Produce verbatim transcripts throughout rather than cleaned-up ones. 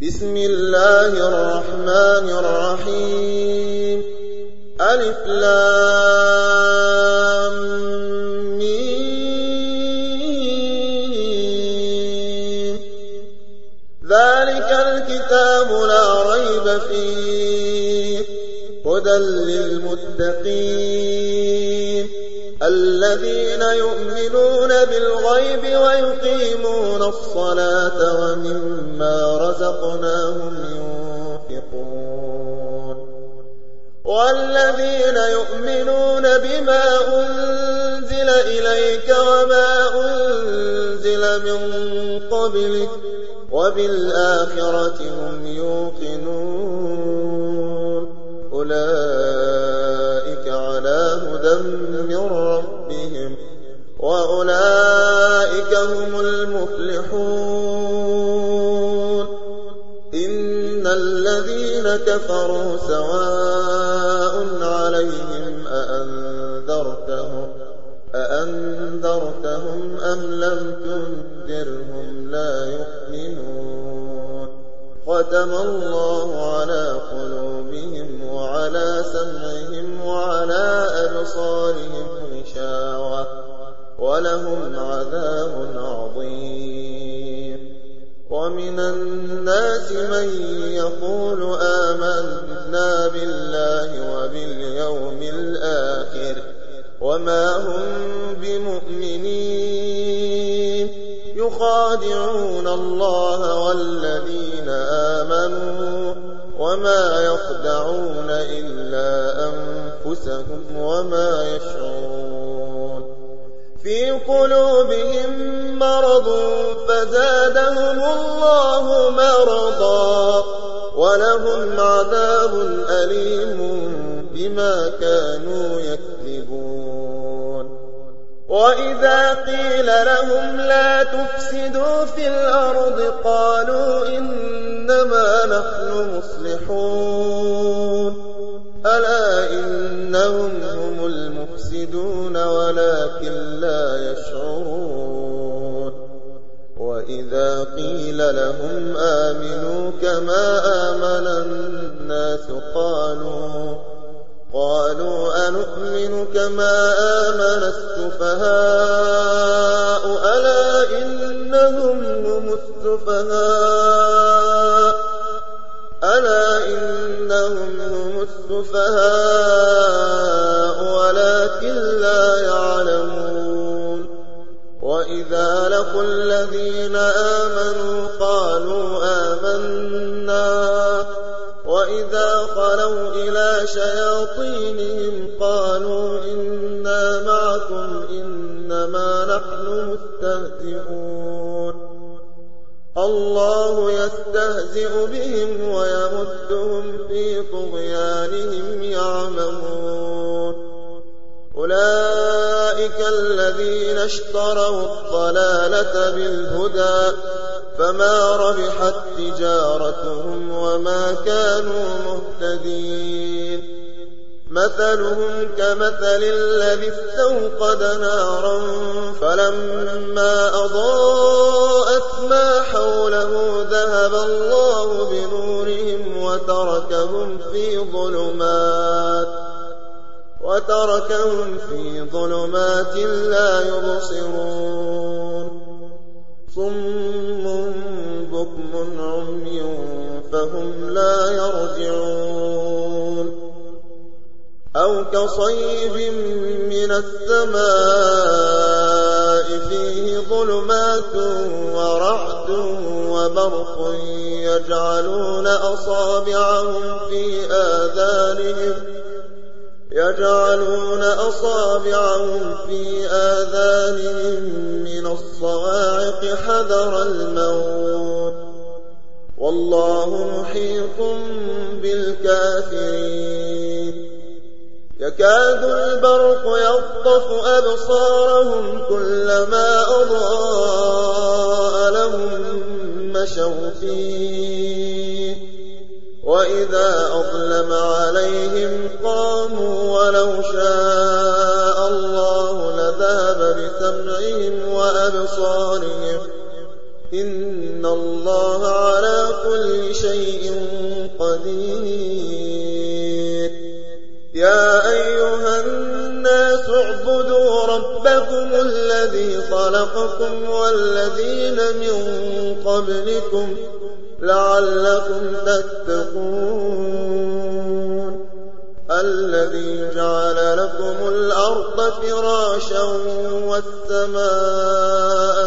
بسم الله الرحمن الرحيم ألف لام ميم ذلك الكتاب لا ريب فيه هدى للمتقين الذين يؤمنون بالغيب ويقيمون الصلاة ومما رزقناهم ينفقون والذين يؤمنون بما أنزل إليك وما أنزل من قبلك وبالآخرة هم يوقنون أولئك على هدى من ربهم وأولئك هم المفلحون إن الذين كفروا سواء عليهم أأنذرتهم أأنذرتهم أم لم تنذرهم لا يؤمنون ختم الله على قلوبهم وعلى سمعهم وعلى أبصارهم غشاوة ولهم عذاب عظيم ومن الناس من يقول آمنا بالله وباليوم الآخر وما هم بمؤمنين يخادعون الله والذين آمنوا وما يخدعون إلا أنفسهم وما يشعرون في قلوبهم مرض فزادهم الله مرضا ولهم عذاب أليم بما كانوا يكذبون وإذا قيل لهم لا تفسدوا في الأرض قالوا إنما نحن مصلحون ألا إنهم هم المفسدون ولكن لا يشعرون وإذا قيل لهم آمنوا كما آمن الناس قالوا قالوا أنؤمن كما آمن السفهاء ألا إنهم هم السفهاء ألا إنهم هم السفهاء ولكن لا يعلمون وإذا لقوا الذين آمنوا قالوا آمنا وإذا خلوا إلى شياطينهم قالوا إنا معكم إنما نحن مستهزئون الله يستهزئ بهم ويمدهم في طغيانهم يعمهون أولئك الذين اشتروا الضلالة بالهدى فما ربحت تجارتهم وما كانوا مهتدين مثلهم كمثل الذي استوقد نارا فلما أضاءت ما حوله ذهب الله بنورهم وتركهم في ظلمات وتركهم في ظلمات لا يبصرون صم بكم عمي فهم لا يرجعون أو كصيب من السماء فيه ظلمات ورعد وبرق يجعلون أصابعهم في آذانهم يجعلون أصابعهم في آذانهم من الصواعق حذر الموت والله محيط بالكافرين يكاد البرق يخطف أبصارهم كلما أضاء لهم مشوا فيه وإذا أظلم عليهم قاموا ولو شاء الله لذهب بسمعهم وأبصارهم إن الله على كل شيء قدير. يا أيها الناس اعبدوا ربكم الذي خلقكم والذين من قبلكم لعلكم تتقون. الذي جعل لكم الأرض فراشا والسماء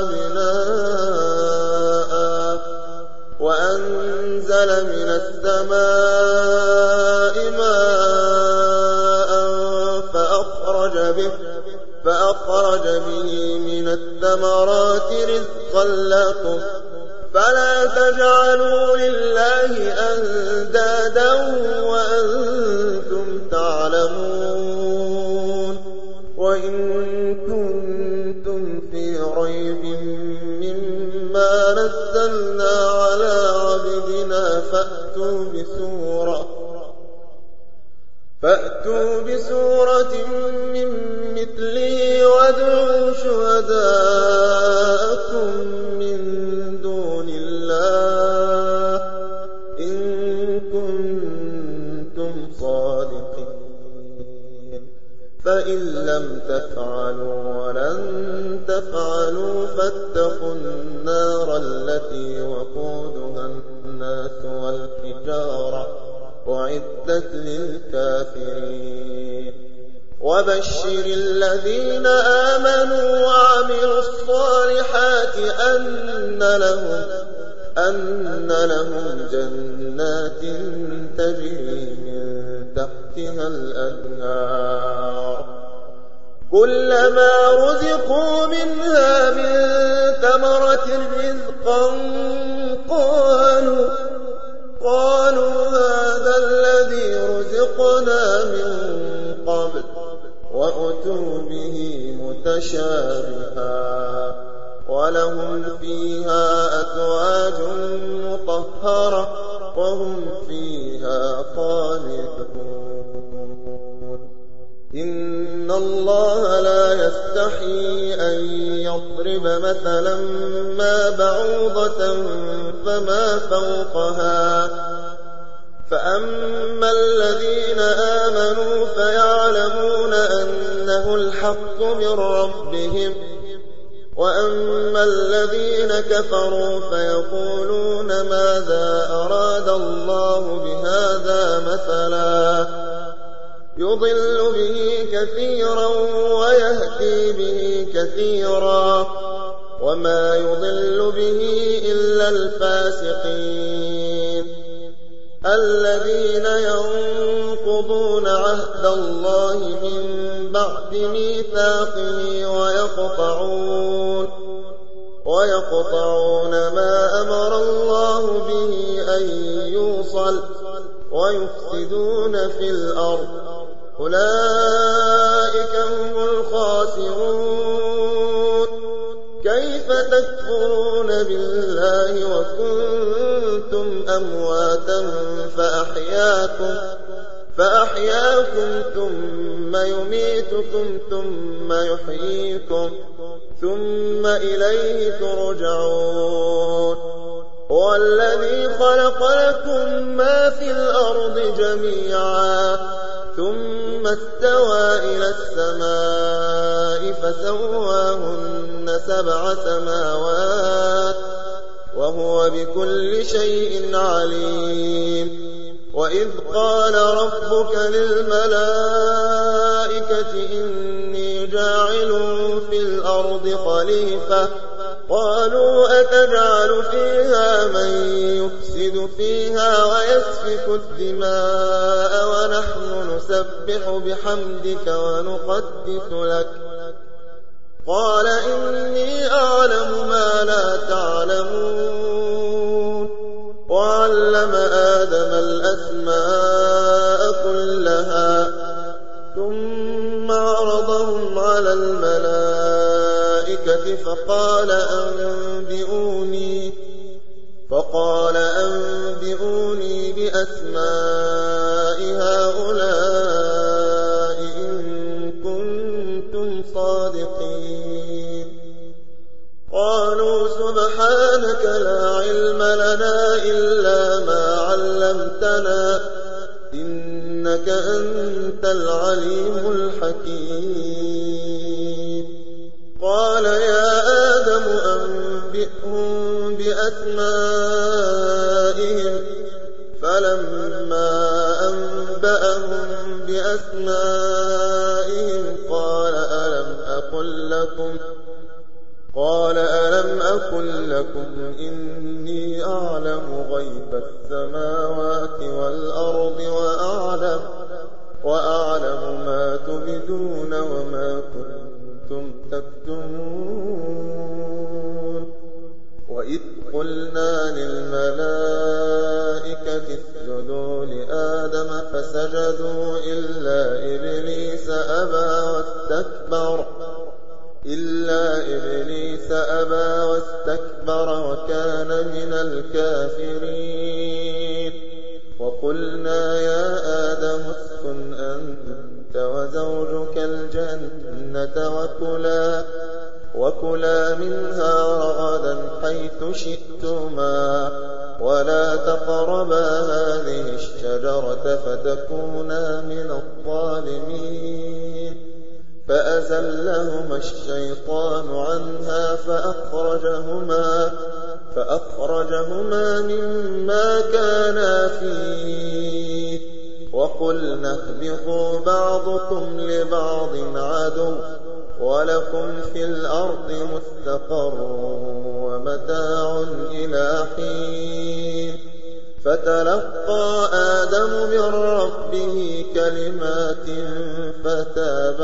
بناء وأنزل من السماء ماء فأخرج به, فأخرج به من الثمرات رزقا لكم فلا تجعلوا لله أندادا وأنتم تعلمون. وإن كنتم في ريب مما نزلنا على عبدنا فأتوا بسورة فأتوا بسورة من مثله وادعوا شهداءكم من دون الله إن كنتم صادقين. فإن لم تفعلوا ولن تفعلوا فاتقوا النار التي وقودها الناس والحجارة أعدت للكافرين. وبشر الذين آمنوا وعملوا الصالحات أن لهم, أن لهم جنات تجري من تحتها الأنهار كلما رزقوا منها من ثمرة رزقا قالوا قالوا هذا الذي رزقنا من قبل وأتوا به متشابها ولهم فيها أزواج مطهرة وهم فيها خالدون. إن الله لا يستحيي أن يضرب مثلا ما بعوضة فما فوقها فأما الذين آمنوا فيعلمون أنه الحق من ربهم وأما الذين كفروا فيقولون ماذا أراد الله بهذا مثلا يضل به كثيرا ويهدي به كثيرا وما يضل به إلا الفاسقين الذين ينقضون عهد الله من بعد ميثاقه ويقطعون ويقطعون ما أمر الله به أن يوصل ويفسدون في الأرض أولئك هم الخاسرون. كيف تكفرون بالله وكنتم أمواتا فأحياكم فأحياكم ثم يميتكم ثم يحييكم ثم إليه ترجعون. هو الذي خلق لكم ما في الأرض جميعا ثم استوى إلى السماء فسواهن سبع سماوات وهو بكل شيء عليم. وإذ قال ربك للملائكة إني جاعل في الأرض خليفة قالوا أتجعل فيها من يفسد فيها ويسفك الدماء ونحن نسبح بحمدك ونقدس لك قال إني أعلم ما لا تعلمون. وعلم آدم الأسماء كلها ثم عرضهم على الملائكة فقال أنبئوني فقال أنبئوني بأسماء هؤلاء إن كنتم صادقين. قالوا سبحانك لا علم لنا إلا ما علمتنا إنك أنت العليم الحكيم. قال يا آدم أنبئهم بأسمائهم فلما أنبأهم بأسمائهم قال ألم أقل لكم قال ألم أقل لكم إني أعلم غيب السماوات والأرض وأعلم وأعلم ما تبدون وما كنتم تكتمون. وإذ قلنا للملائكة اسجدوا لآدم فسجدوا إلا إبليس أبى واستكبر إلا إبليس أبى واستكبر وكان من الكافرين. وقلنا يا آدم اسكن أنت وزوجك الجنة وكلا وكلا منها رغدا حيث شئتما ولا تقربا هذه الشجرة فتكونا من الظالمين. فأزلهما الشيطان عنها فأخرجهما فأخرجهما مما كانا فيه وقلنا اهبطوا بعضكم لبعض عدو ولكم في الأرض مستقر ومتاع إلى حين. فتلقى آدم من ربه كلمات فتاب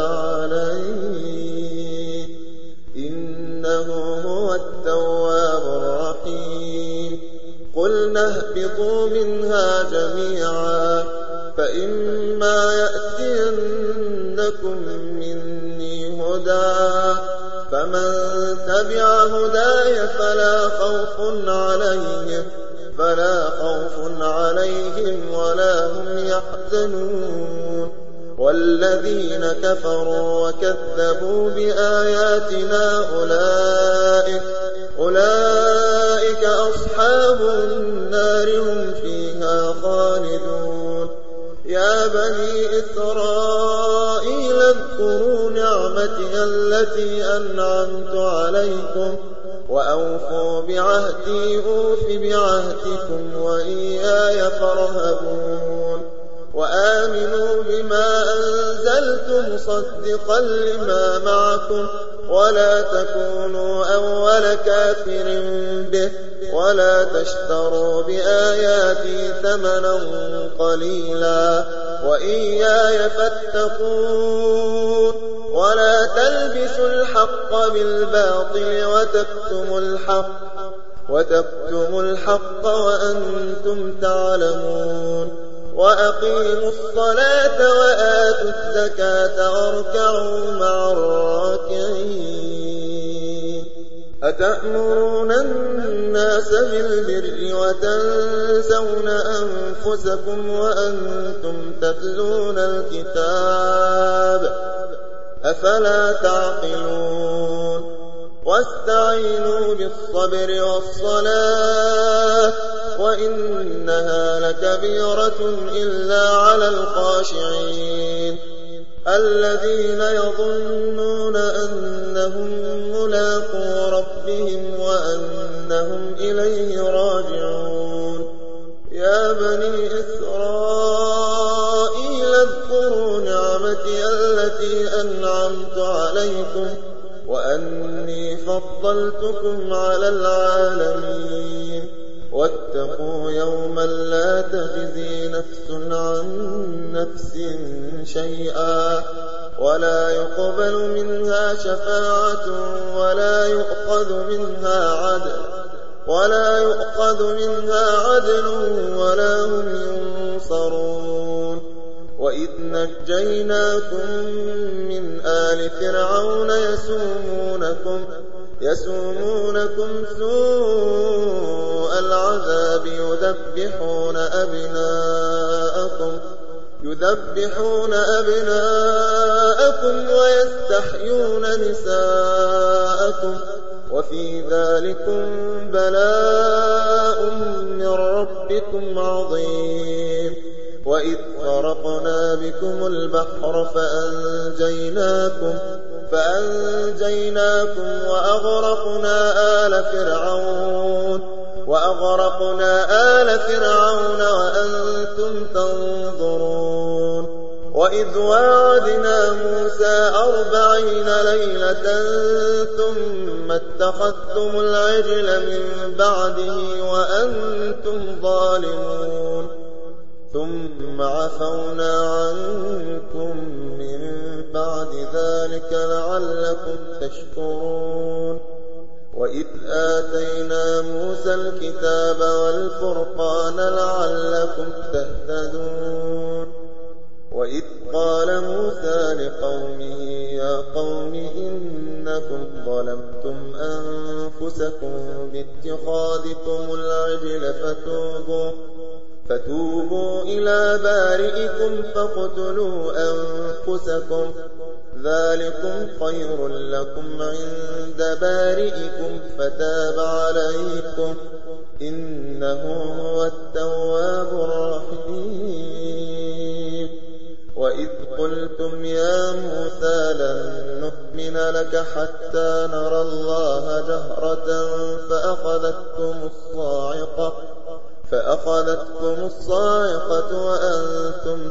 عليه إنه هو التواب الرحيم. قلنا اهبطوا منها جميعا فإما يأتينكم مني هدى فمن تبع هداي فلا خوف عليهم فلا خوف عليهم ولا هم يحزنون. والذين كفروا وكذبوا بآياتنا أولئك أولئك أصحاب النار هم فيها خالدون. يا بني إسرائيل اذكروا نعمتي التي أنعمت عليكم وأوفوا بعهدي أوف بعهدكم وإياي فارهبون. وآمنوا بما أنزلت مصدقا لما معكم ولا تكونوا أول كافر به ولا تشتروا بآياتي ثمنا قليلا وإياي فاتقون. ولا تلبسوا الحق بالباطل وتكتموا الحق وتكتموا الحق وأنتم تعلمون. وأقيموا الصلاة وآتوا الزكاة واركعوا مع الراكعين. أتأمرون الناس بالبر وتنسون أنفسكم وأنتم تتلون الكتاب أفلا تعقلون. واستعينوا بالصبر والصلاة وإنها لكبيرة إلا على الخاشعين الذين يظنون أنهم ملاقو ربهم وأنهم إليه راجعون. يا بني إسرائيل اذكروا نعمتي التي أنعمت عليكم وأني فضلتكم على العالمين. واتقوا يوما لا تجزي نفس عن نفس شيئا ولا يقبل منها شفاعة ولا يؤخذ منها عدل ولا يؤخذ منها عدل ولا هم ينصرون. وإذ نجيناكم من آل فرعون يسومونكم يسومونكم سوء العذاب يذبحون أبناءكم يذبحون أبناءكم ويستحيون نساءكم وفي ذلكم بلاء من ربكم عظيم. وإذ فرقنا بكم البحر فأنجيناكم فأنجيناكم وأغرقنا آل فرعون وأغرقنا آل فرعون وأنتم تنظرون. وإذ واعدنا موسى أربعين ليلة ثم اتخذتم العجل من بعده وأنتم ظالمون ثم عفونا عنكم من بعد ذلك لعلكم تشكرون. وإذ آتينا موسى الكتاب والفرقان لعلكم تهتدون. وإذ قال موسى لقومه يا قوم إنكم ظلمتم أنفسكم باتخاذكم العجل فتوبوا فتوبوا إلى بارئكم فاقتلوا أنفسكم ذلكم خير لكم عند بارئكم فتاب عليكم إنه هو التواب الرحيم. وإذ قلتم يا موسى لن نؤمن لك حتى نرى الله جهرة فأخذتكم الصاعقة فأخذتكم الصاعقة وأنتم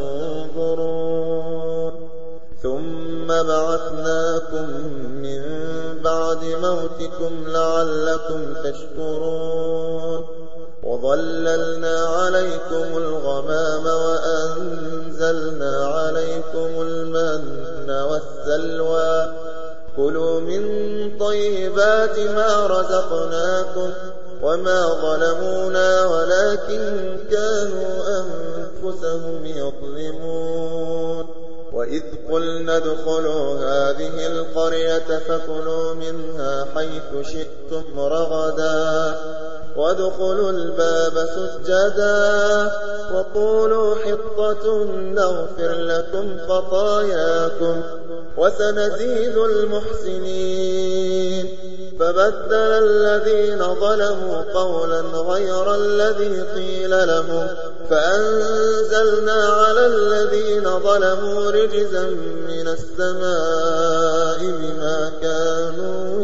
تنظرون ثم بعثناكم من بعد موتكم لعلكم تشكرون. وظللنا عليكم الغمام وأنزلنا عليكم المن والسلوى كلوا من طيبات ما رزقناكم وما ظلمونا ولكن كانوا أنفسهم يظلمون. وإذ قلنا ادخلوا هذه القرية فكلوا منها حيث شئتم رغدا وادخلوا الباب سجدا وقولوا حطة نغفر لكم خطاياكم وسنزيد المحسنين. فبدل الذين ظلموا قولا غير الذي قيل لهم فأنزلنا على الذين ظلموا رجزا من السماء بما كانوا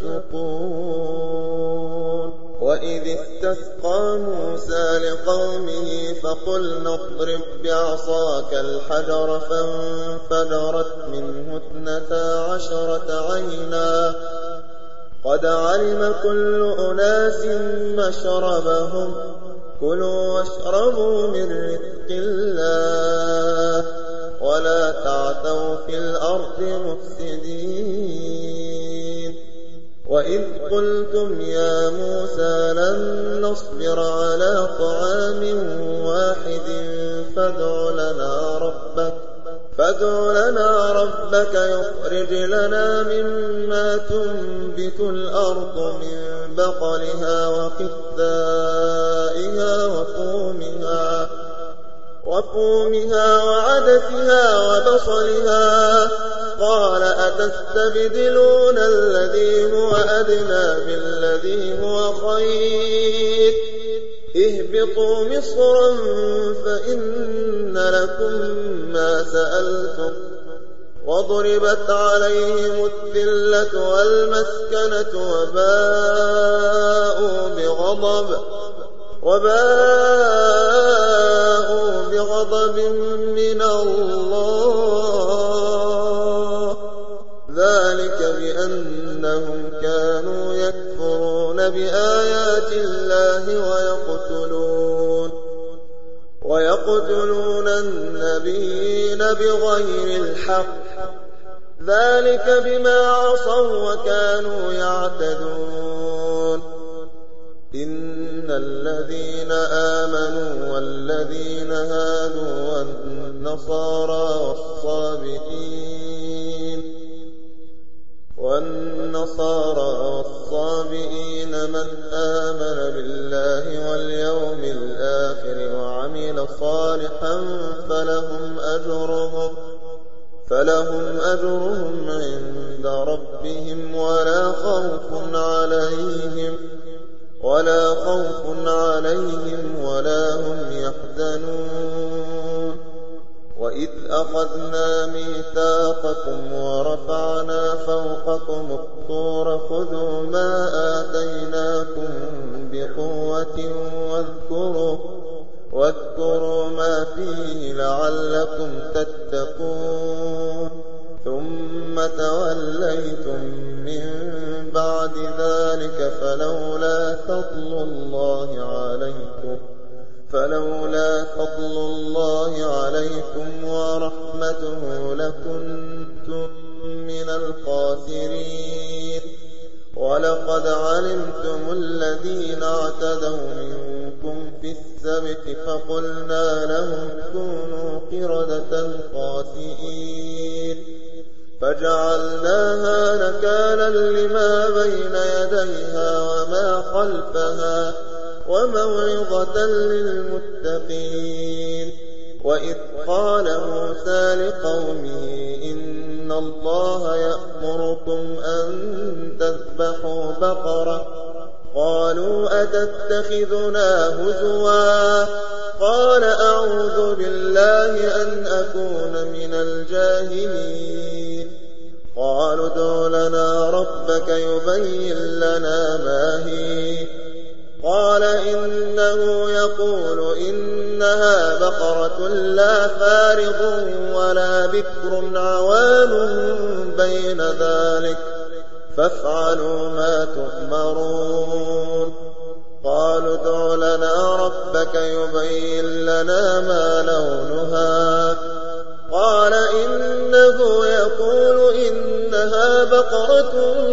يفسقون. وإذ استسقى موسى لقومه فقلنا اضرب بعصاك الحجر فانفجرت منه اثنتا عشرة عينا قد علم كل أناس مشربهم كلوا واشربوا من رزق الله ولا تعثوا في الأرض مفسدين. وإذ قلتم يا موسى لن نصبر على طعام واحد فادع لنا ربك فادع لنا ربك يخرج لنا مما تنبت الأرض من بقلها وقثائها وفومها وفومها وعدسها وبصلها قال أتستبدلون الذي هو أدنى بالذي هو خير اهبطوا مصرا فإن لكم ما سألتم وضربت عليهم الذلة والمسكنة وباءوا بغضب وباءوا بغضب من الله ذلك بأنهم كانوا يكفرون بآيات الله ويقتلون ويقتلون النبيين بغير الحق ذلك بما عصوا وكانوا يعتدون. إن الذين آمنوا والذين هادوا والنصارى والصابئين والنصارى والصابئين من آمن بالله واليوم الآخر وعمل صالحا فلهم أجرهم فلهم أجرهم عند ربهم ولا خوف عليهم ولا خوف عليهم ولا هم يحزنون وإذ أخذنا ميثاقكم ورفعنا فوقكم الطور خذوا ما آتيناكم بقوة واذكروا واذكروا ما فيه لعلكم تتقون ثم توليتم من بعد ذلك فلولا فضل الله عليكم فلولا فضل الله عليكم ورحمته لكنتم من الخاسرين ولقد علمتم الذين اعتدوا منكم في السبت فقلنا لهم كونوا قردة خاسئين فجعلناها نكالا لما بين يديها وما خلفها وموعظة للمتقين وإذ قال موسى لقومه إن الله يأمركم أن تذبحوا بقرة قالوا أتتخذنا هزوا قال أعوذ بالله أن أكون من الجاهلين قالوا ادع لنا ربك يبين لنا ما هي قال إنه يقول إنها بقرة لا فارض ولا بكر عوان بين ذلك فافعلوا ما تؤمرون قالوا ادع لنا ربك يبين لنا ما لونها قال إنه يقول إنها بقرة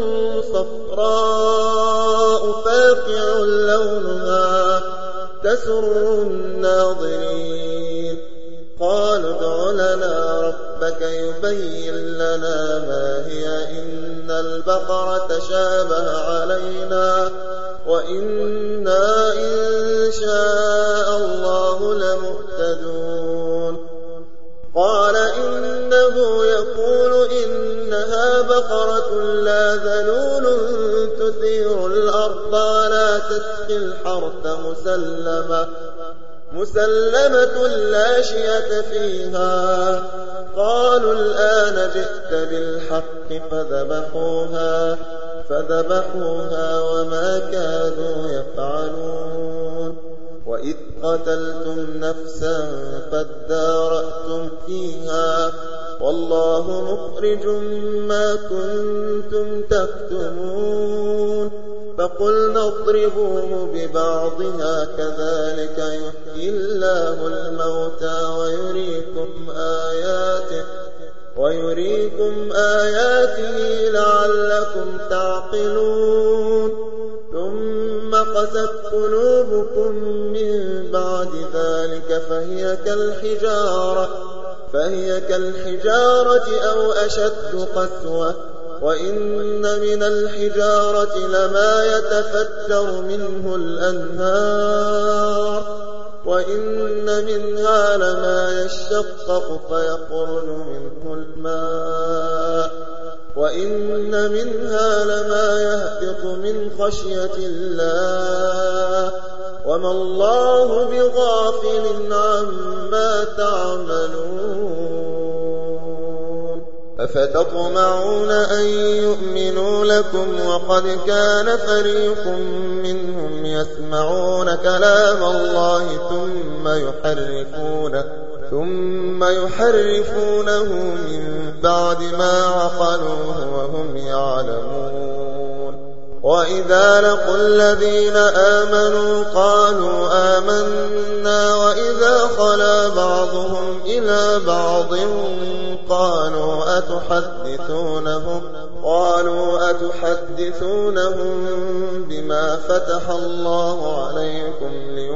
صفراء فاقع لونها تسر الناظرين قالوا ادع لنا ربك يبين لنا ما هي إن البقرة شابه علينا وإنا إن شاء الله لمهتدون قال إنه يقول إنها بقرة لا ذلول تثير الأرض ولا تسقي الحرث مسلمة مسلمة لا شية فيها قالوا الآن جئت بالحق فذبحوها فذبحوها وما كادوا يفعلون وإذ قتلتم نفسا فادارأتم فيها والله مخرج ما كنتم تكتمون فقلنا اضربوه ببعضها كذلك يحيي الله الموتى ويريكم آياته ويريكم آياته لعلكم تعقلون ثم قست قلوبكم من بعد ذلك فهي كالحجارة فهي كالحجارة أو أشد قسوة وإن من الحجارة لما يتفجر منه الأنهار وإن منها لما يشقق فيخرج منه الماء وإن منها لما يهبط من خشية الله وما الله بغافل عما تعملون أفتطمعون أن يؤمنوا لكم وقد كان فريق منهم يسمعون كلام الله ثم يحرفونه ثم يحرفونه من بعد ما عقلوه وهم يعلمون وإذا لقوا الذين آمنوا قالوا آمنا وإذا خلا بعضهم إلى بعض قالوا أتحدثونهم قالوا أتحدثونهم بما فتح الله عليكم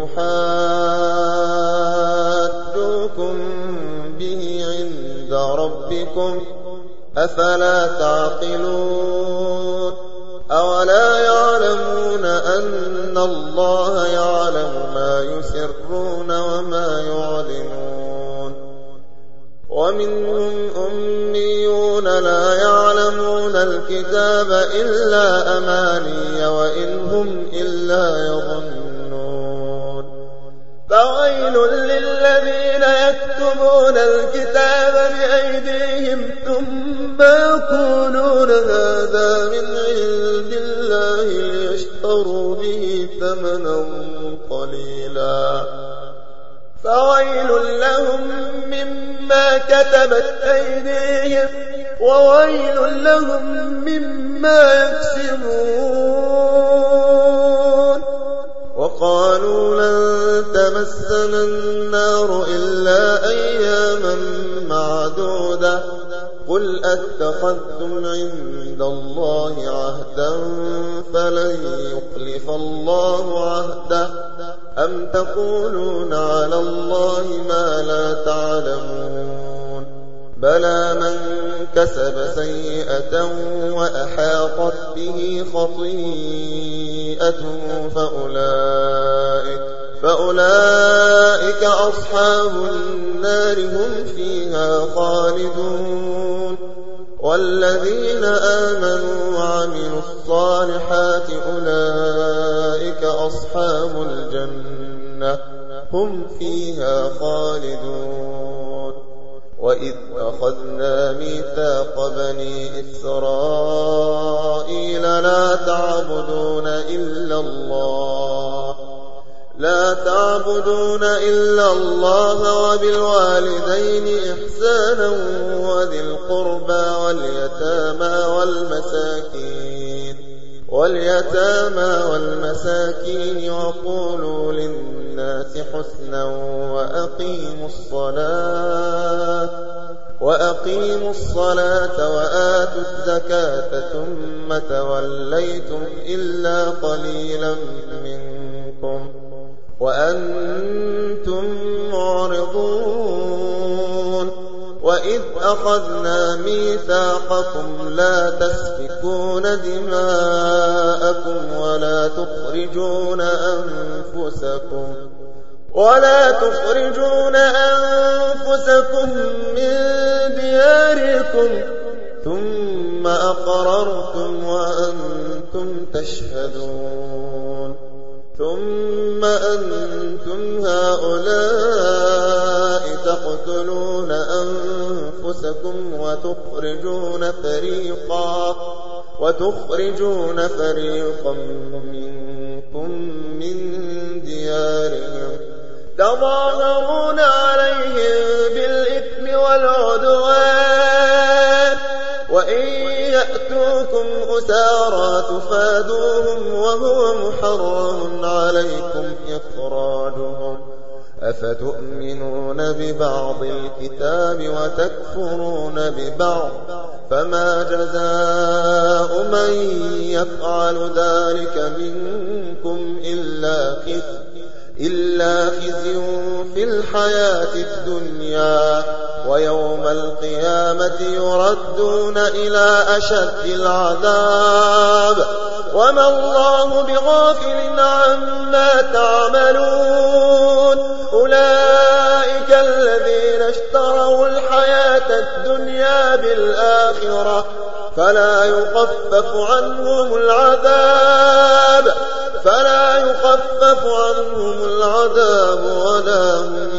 ليحاجوكم به عند ربكم أفلا تعقلون أولا يعلمون أن الله يعلم ما يسرون وما يعلنون ومنهم أميون لا يعلمون الكتاب إلا أماني وإن هم إلا يظنون فويل للذين يكتبون الكتاب بأيديهم ثم يقولون هذا من عند الله ليشتروا به ثمنا قليلا فويل لهم مما كتبت أيديهم وويل لهم مما يكسبون وقالوا لن تمسنا النار إلا أياما معدودة قل أتخذتم عند الله عهدا فلن يخلف الله عهده أم تقولون على الله ما لا تعلمون بلى من كسب سيئة وأحاطت به خطيئته فأولئك, فأولئك أصحاب النار هم فيها خالدون والذين آمنوا وعملوا الصالحات أولئك أصحاب الجنة هم فيها خالدون وإذ أخذنا ميثاق بني إسرائيل لا تعبدون إلا الله لا تعبدون إلا الله وبالوالدين إحسانا وذي القربى واليتامى والمساكين واليتامى والمساكين وقولوا للناس حسنا وأقيموا الصلاة وأقيموا الصلاة وآتوا الزكاة ثم توليتم إلا قليلا منكم وأنتم معرضون وإذ أخذنا ميثاقكم لا تسفكون دماءكم ولا تخرجون أنفسكم ولا تخرجون أنفسكم من دياركم ثم أقررتم وأنتم تشهدون ثم أنتم هؤلاء تقتلون أنفسكم وتخرجون فريقا وتخرجون فريقا منكم من ديارهم تظاهرون عليهم بالإثم والعدوان وإن يأتوكم أسارى تفادوهم وهو محرم عليكم إخراجهم أفتؤمنون ببعض الكتاب وتكفرون ببعض فما جزاء من يفعل ذلك منكم إلا خزي إلا خزي في الحياة الدنيا ويوم القيامة يردون إلى أشد العذاب وما الله بغافل عما تعملون أولئك الذين اشتروا الحياة الدنيا بالآخرة فلا يخفف عنهم العذاب فلا يخفف عنهم العذاب ولا هم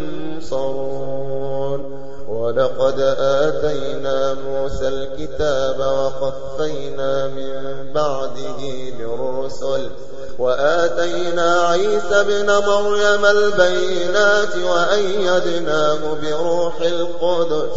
ينصرون ولقد آتينا موسى الكتاب وقفينا من بعده بالرسل وآتينا عيسى ابن مريم البينات وأيدناه بروح القدس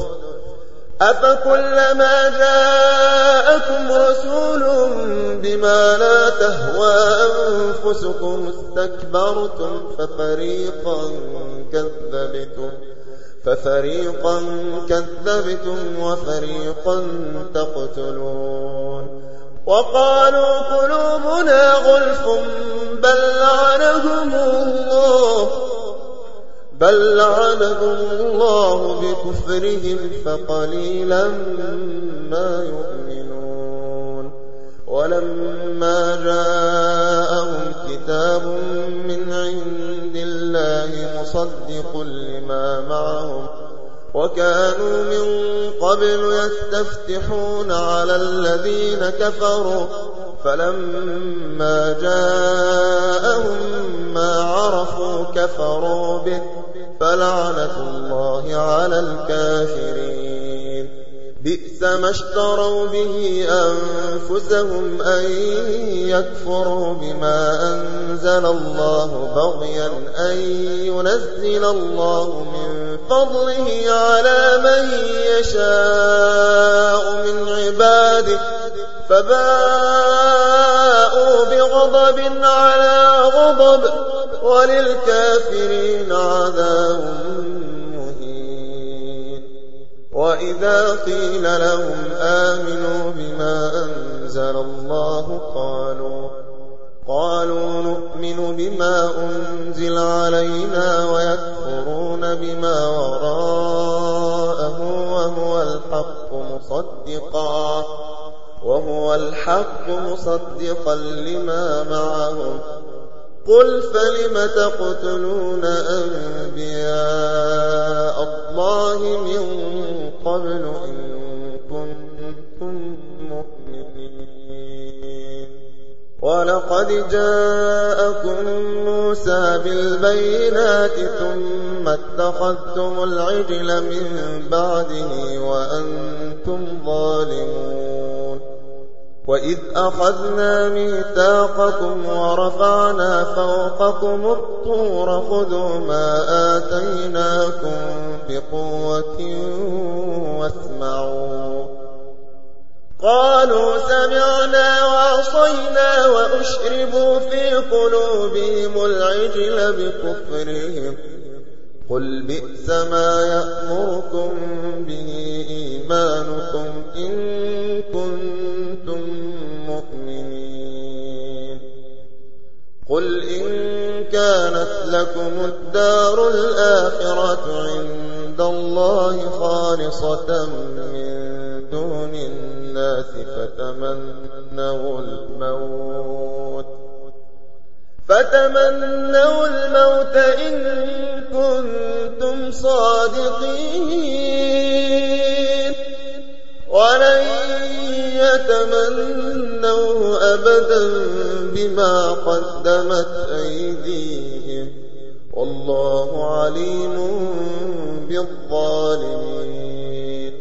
أفكلما جاءكم رسول بما لا تهوى أنفسكم استكبرتم ففريقا كذبتم ففريقا كذبتم وفريقا تقتلون وقالوا قلوبنا غلف بل لعنهم الله بل لعنهم الله بكفرهم فقليلا ما يؤمنون ولما جاءهم كتاب من عند الله مصدق لما معهم وكانوا من قبل يستفتحون على الذين كفروا فلما جاءهم ما عرفوا كفروا به فلعنة الله على الكافرين. بئس ما اشتروا به أنفسهم أن يكفروا بما أنزل الله بغيا أن ينزل الله من فضله على من يشاء من عباده فباءوا بغضب على غضب وللكافرين عذاب مهين. وإذا قيل لهم آمنوا بما أنزل الله قالوا قالوا نؤمن بما أنزل علينا ويكفرون بما وراءه وهو الحق مصدقا وهو الحق مصدقا لما معهم. قل فلم تقتلون أنبياء الله من قبل إن كنتم مؤمنين. ولقد جاءكم موسى بالبينات ثم اتخذتم العجل من بعده وأنتم ظالمون. وإذ أخذنا ميثاقكم ورفعنا فوقكم الطور خذوا ما آتيناكم بقوة واسمعوا. قالوا سمعنا وعصينا وأشربوا في قلوبهم العجل بكفرهم. قل بئس ما يأمركم به إيمانكم إن كنتم مؤمنين. قل إن كانت لكم الدار الآخرة عند الله خالصة من دون الناس فتمنوا الموت فتمنوا الموت إن كنتم صادقين ولن يتمنوه أبدا بما قدمت أيديهم والله عليم بالظالمين.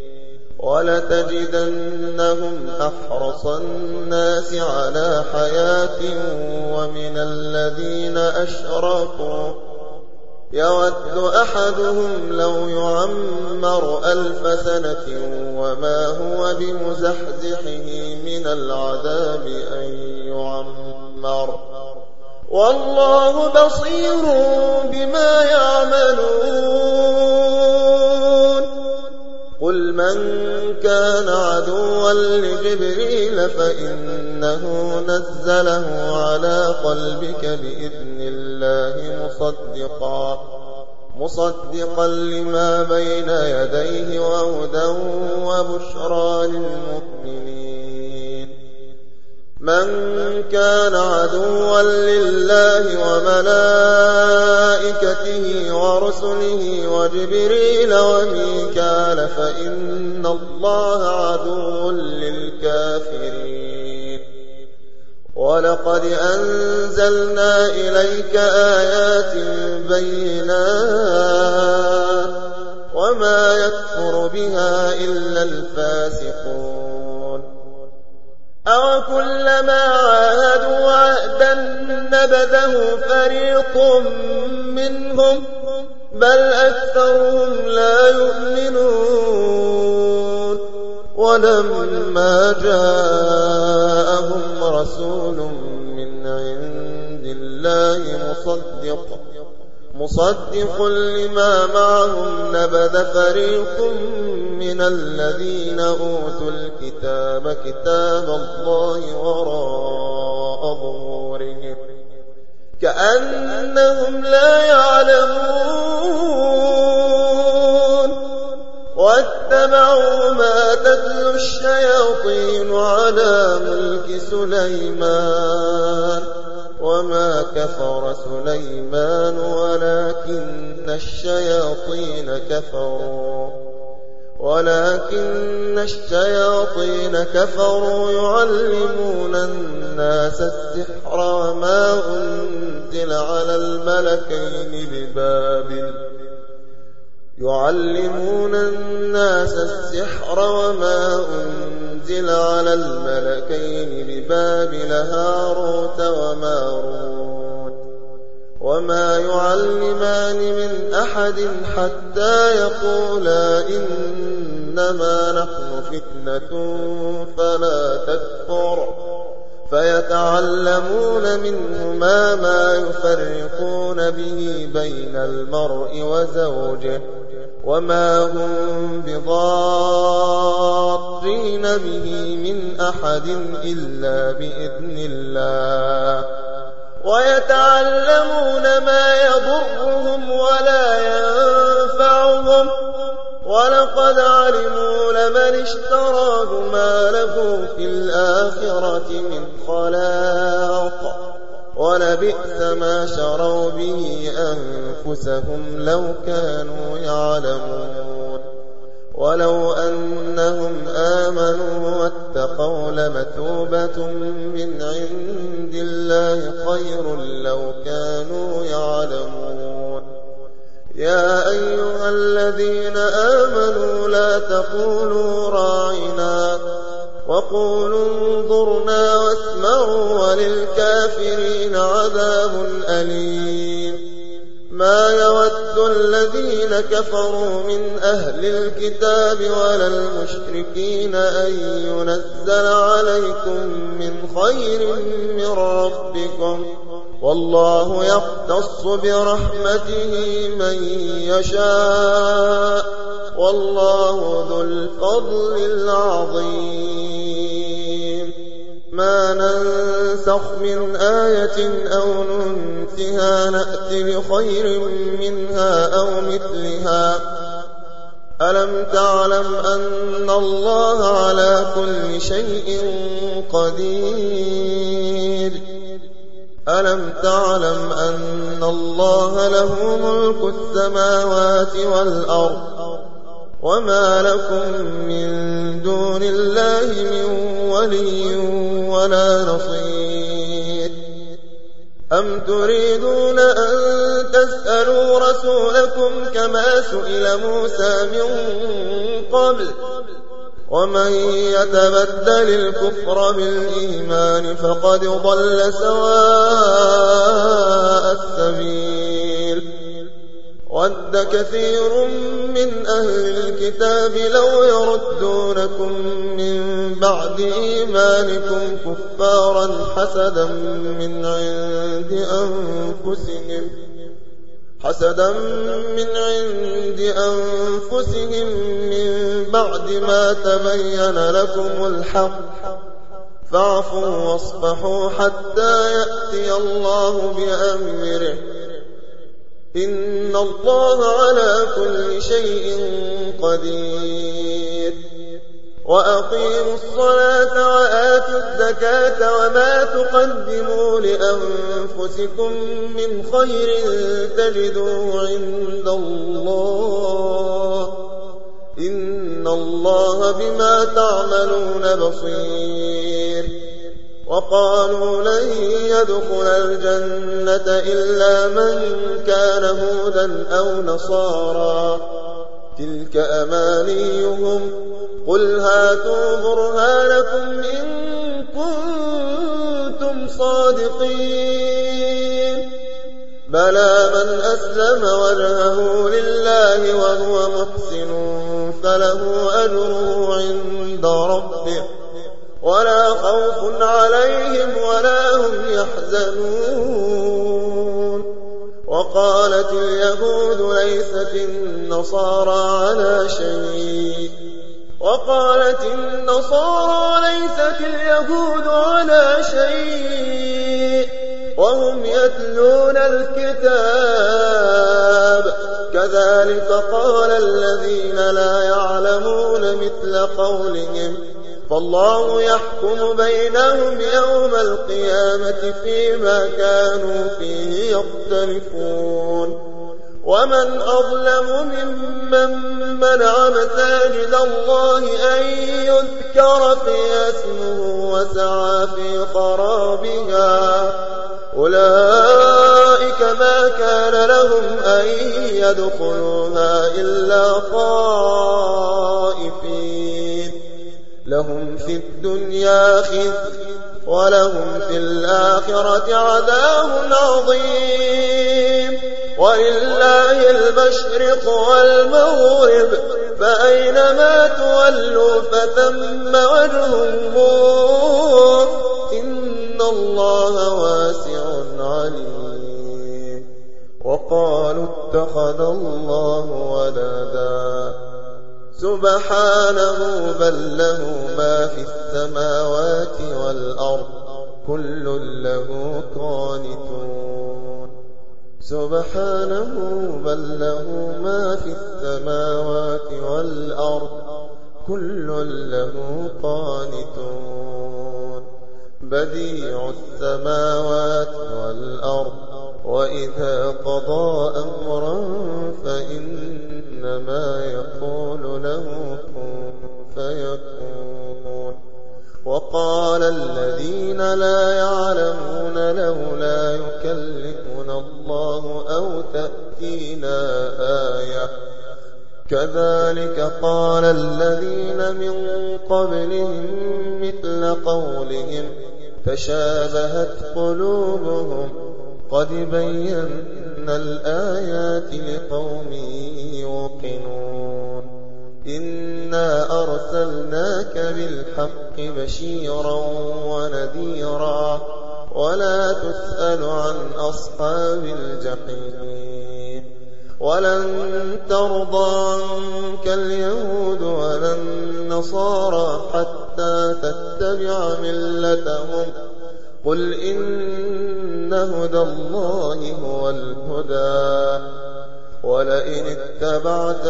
ولتجدنهم أحرص الناس على حياة ومن الذين أشركوا يود أحدهم لو يعمر ألف سنة وما هو بمزحزحه من العذاب أن يعمر والله بصير بما يعملون. قل من كان عدوا لجبريل فإنه نزله على قلبك بإذن الله مصدقا مصدقا لما بين يديه وهدى وبشرى للمؤمنين. من كان عدوا لله وملائكته ورسله وجبريل وميكال فإن الله عدو للكافرين. ولقد أنزلنا إليك آيات بينات وما يكفر بها إلا الفاسقون. أوكلما عاهدوا عهدا نبذه فريق منهم بل أكثرهم لا يؤمنون. ولما جاءهم رسول من عند الله مصدق مصدق لما معهم نبذ فريق من الذين أوتوا الكتاب كتاب الله وراء ظهورهم كأنهم لا يعلمون. واتبعوا ما تتلو الشياطين على ملك سليمان وما كفر سليمان ولكن الشياطين كفروا ولكن الشياطين كفروا يعلمون الناس السحر وما أنزل على الملكين ببابل يعلمون الناس السحر وما أنزل على الملكين ببابل هاروت وماروت وما يعلمان من أحد حتى يقولا إنما نحن فتنة فلا تكفر فيتعلمون منهما ما يفرقون به بين المرء وزوجه وما هم بضارين به من أحد إلا بإذن الله ويتعلمون ما يضرهم ولا ينفعهم ولقد علموا لمن اشتراه ما له في الآخرة من خلاق ولبئس ما شروا به أنفسهم لو كانوا يعلمون ولو أنهم آمنوا واتقوا لمثوبة من عند الله خير لو كانوا يعلمون يا أيها الذين آمنوا لا تقولوا راعنا وقولوا انظرنا واسمعوا وللكافرين عذاب أليم ما يود الذين كفروا من أهل الكتاب ولا المشركين أن ينزل عليكم من خير من ربكم والله يختص برحمته من يشاء والله ذو الفضل العظيم ما ننسخ من آية أو ننسها نأت بخير منها أو مثلها ألم تعلم أن الله على كل شيء قدير ألم تعلم أن الله له ملك السماوات والأرض وما لكم من دون الله من ولي ولا نصير أم تريدون أن تسألوا رسولكم كما سئل موسى من قبل ومن يتبدل الكفر بالإيمان فقد ضل سواء السبيل ود كثير من أهل الكتاب لو يردونكم من بعد إيمانكم كفارا حسدا من عند أنفسهم حسدا من عند أنفسهم من بعد ما تبين لكم الحق فاعفوا واصفحوا حتى يأتي الله بأمره إن الله على كل شيء قدير وأقيموا الصلاة وآتوا الزكاة وما تقدموا لأنفسكم من خير تجدوه عند الله إن الله بما تعملون بصير وقالوا لن يدخل الجنة إلا من كان هودا أو نصارى تلك أمانيهم قل هاتوا برهانكم إن كنتم صادقين بلى من أسلم وجهه لله وهو محسن فله أجره عند ربه ولا خوف عليهم ولا هم يحزنون وقالت اليهود ليست النصارى على شيء وقالت النصارى ليست اليهود على شيء وهم يتلون الكتاب كذلك قال الذين لا يعلمون مثل قولهم فالله يحكم بينهم يوم القيامة فيما كانوا فيه يختلفون ومن أظلم ممن منع مساجد الله أن يذكر فيها اسمه وسعى في خرابها أولئك ما كان لهم أن يدخلوها إلا خائفين لهم في الدنيا خزي ولهم في الآخرة عذاب عظيم ولله المشرق والمغرب فأينما تولوا فثم وجه الله إن الله واسع عليم وقالوا اتخذ الله ولدا سبحانه بل له ما في السماوات والأرض كل له قانتون سبحانه بل له ما في السماوات والأرض كل له قانتون بديع السماوات والأرض وإذا قضى أمرا فإنما يقول له كن فيكون وقال الذين لا يعلمون لولا يكلمنا الله أو تأتينا آية كذلك قال الذين من قبلهم مثل قولهم تشابهت قلوبهم قد بينا الآيات لقوم يوقنون إنا أرسلناك بالحق بشيرا ونذيرا ولا تسأل عن أصحاب الجحيم ولن ترضى عنك اليهود ولا النصارى حتى تتبع ملتهم قل إن هدى الله هو الهدى ولئن اتبعت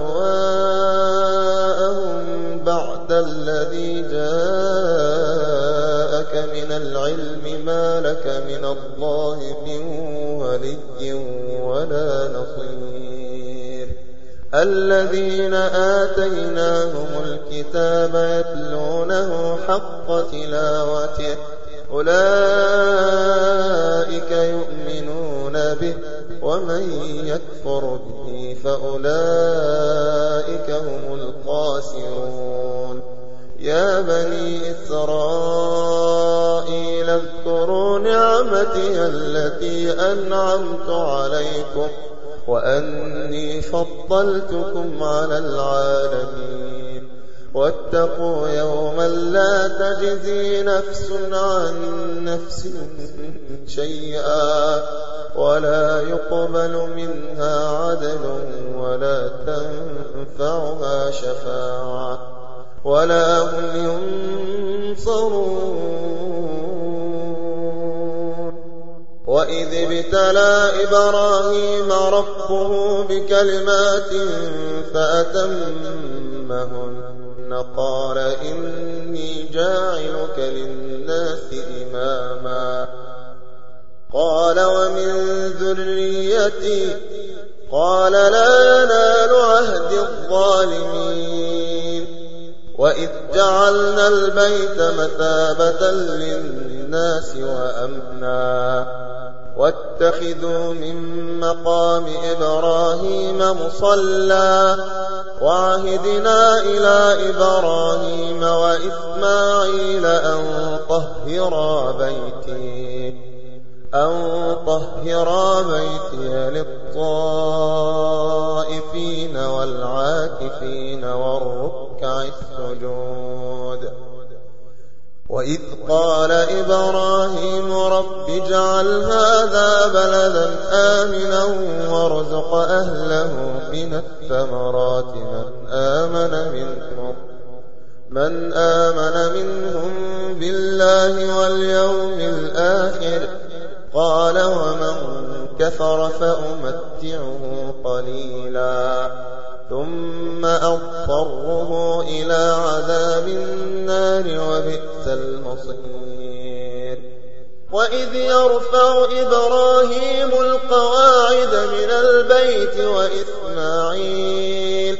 أهواءهم بعد الذي جاءك من العلم ما لك من الله من ولي ولا نصير الذين آتيناهم الكتاب يتلونه حق تلاوته أولئك يؤمنون به ومن يكفر به فأولئك هم الخاسرون يا بني إسرائيل اذكروا نعمتي التي أنعمت عليكم وأني فضلتكم على العالمين واتقوا يوما لا تجزي نفس عن نفس شيئا ولا يقبل منها عدل ولا تنفعها شفاعة ولا هم ينصرون وإذ ابتلى إبراهيم ربه بكلمات فأتمهن قال إني جاعلك للناس إماما قال ومن ذريتي قال لا ينال عهد الظالمين وإذ جعلنا البيت مثابة للناس وأمنا واتخذوا من مقام إبراهيم مصلى وعهدنا إلى إبراهيم وإسماعيل أن طهرا بيتي أن طهرا بيتي للطائفين والعاكفين والركع السجود وإذ قال إبراهيم رب اجعل هذا بلدا آمنا وارزق أهله من الثمرات من آمن منهم من آمن منهم بالله واليوم الآخر قال ومن كفر فأمتعه قليلا ثم أضطره إلى عذاب النار وبئس المصير وإذ يرفع إبراهيم القواعد من البيت وإسماعيل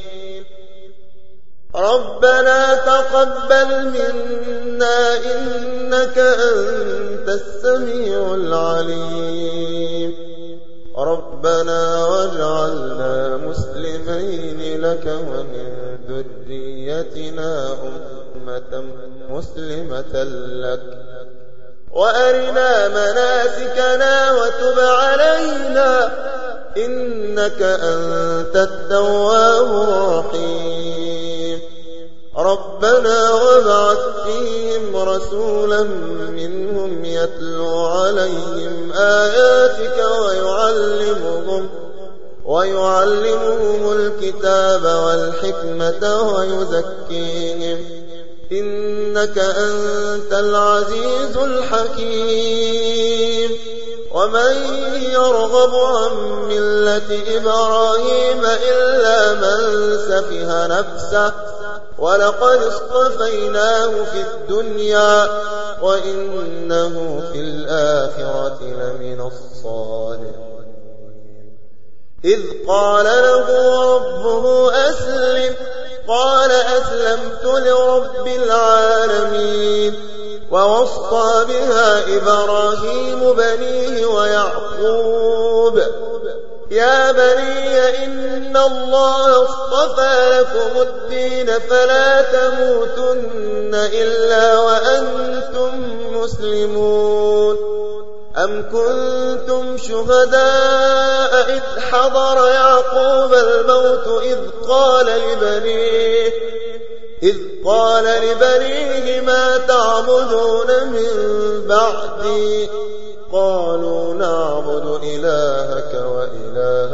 ربنا تقبل منا إنك أنت السميع العليم ربنا واجعلنا مسلمين لك ومن ذريتنا أمة مسلمة لك وأرنا مناسكنا وتب علينا إنك أنت التواب الرحيم ربنا وابعث فيهم رسولا منهم يتلو عليهم آياتك ويعلمهم ويعلمهم الكتاب والحكمة ويزكيهم إنك أنت العزيز الحكيم ومن يرغب عن ملة إبراهيم إلا من سفه نفسه ولقد اصطفيناه في الدنيا وإنه في الآخرة لمن الصالحين إذ قال له ربه أسلم قال أسلمت لرب العالمين ووصى بها إبراهيم بنيه ويعقوب يا بني إن الله اصطفى لكم الدين فلا تموتن إلا وأنتم مسلمون أم كنتم شهداء إذ حضر يعقوب الموت إذ قال لبنيه إذ قال لبنيه ما تعبدون من بعدي قالوا نعبد إلهك وإله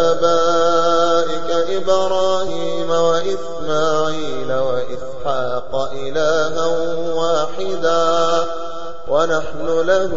آبائك إبراهيم وإسماعيل وإسحاق إلها واحدا ونحن له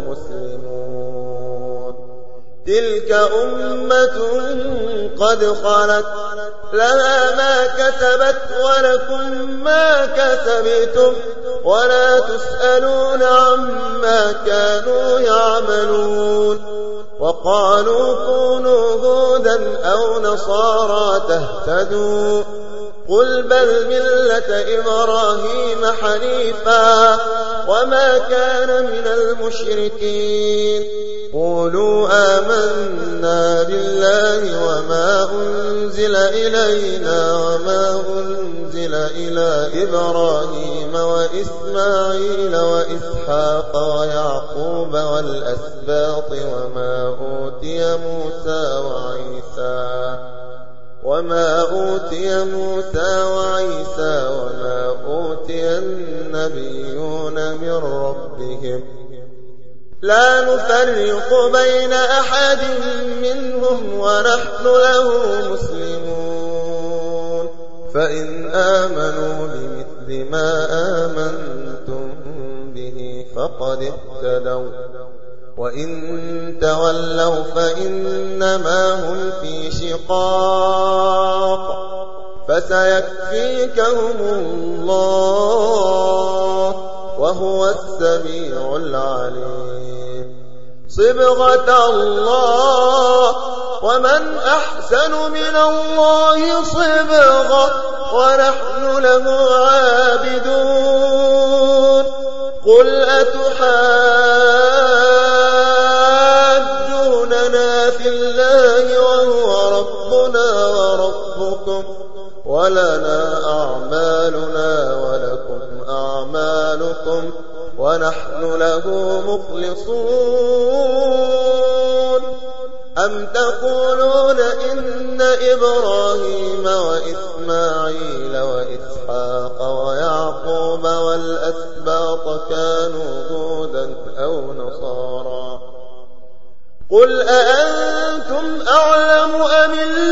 مسلمون تلك أمة قد خلت لها ما كسبت ولكم ما كسبتم ولا تسألون عما كانوا يعملون وقالوا كونوا هودا أو نصارى تهتدوا قل بل ملة إبراهيم حنيفا وما كان من المشركين قولوا آمنا بالله وما أنزل إلينا وما أنزل إلى إبراهيم وإسماعيل وإسحاق ويعقوب والأسباط وما أوتي موسى وعيسى وما أوتي موسى وعيسى وما أوتي النبيون من ربهم لا نفرق بين أحد منهم ونحن له مسلمون فإن آمنوا بمثل ما آمنتم به فقد اهتدوا وإن تولوا فإنما هم في شقاق فسيكفيكهم الله وهو السميع العليم صبغة الله ومن أحسن من الله صبغة ونحن له عابدون قل أتحاجوننا في الله وهو ربنا وربكم ولنا أعمالنا ولكم أعمالكم ونحن له مخلصون أم تقولون إن إبراهيم وإسماعيل وإسحاق ويعقوب والأسباط كانوا هودا أو نصارى قل أأنتم أعلم أم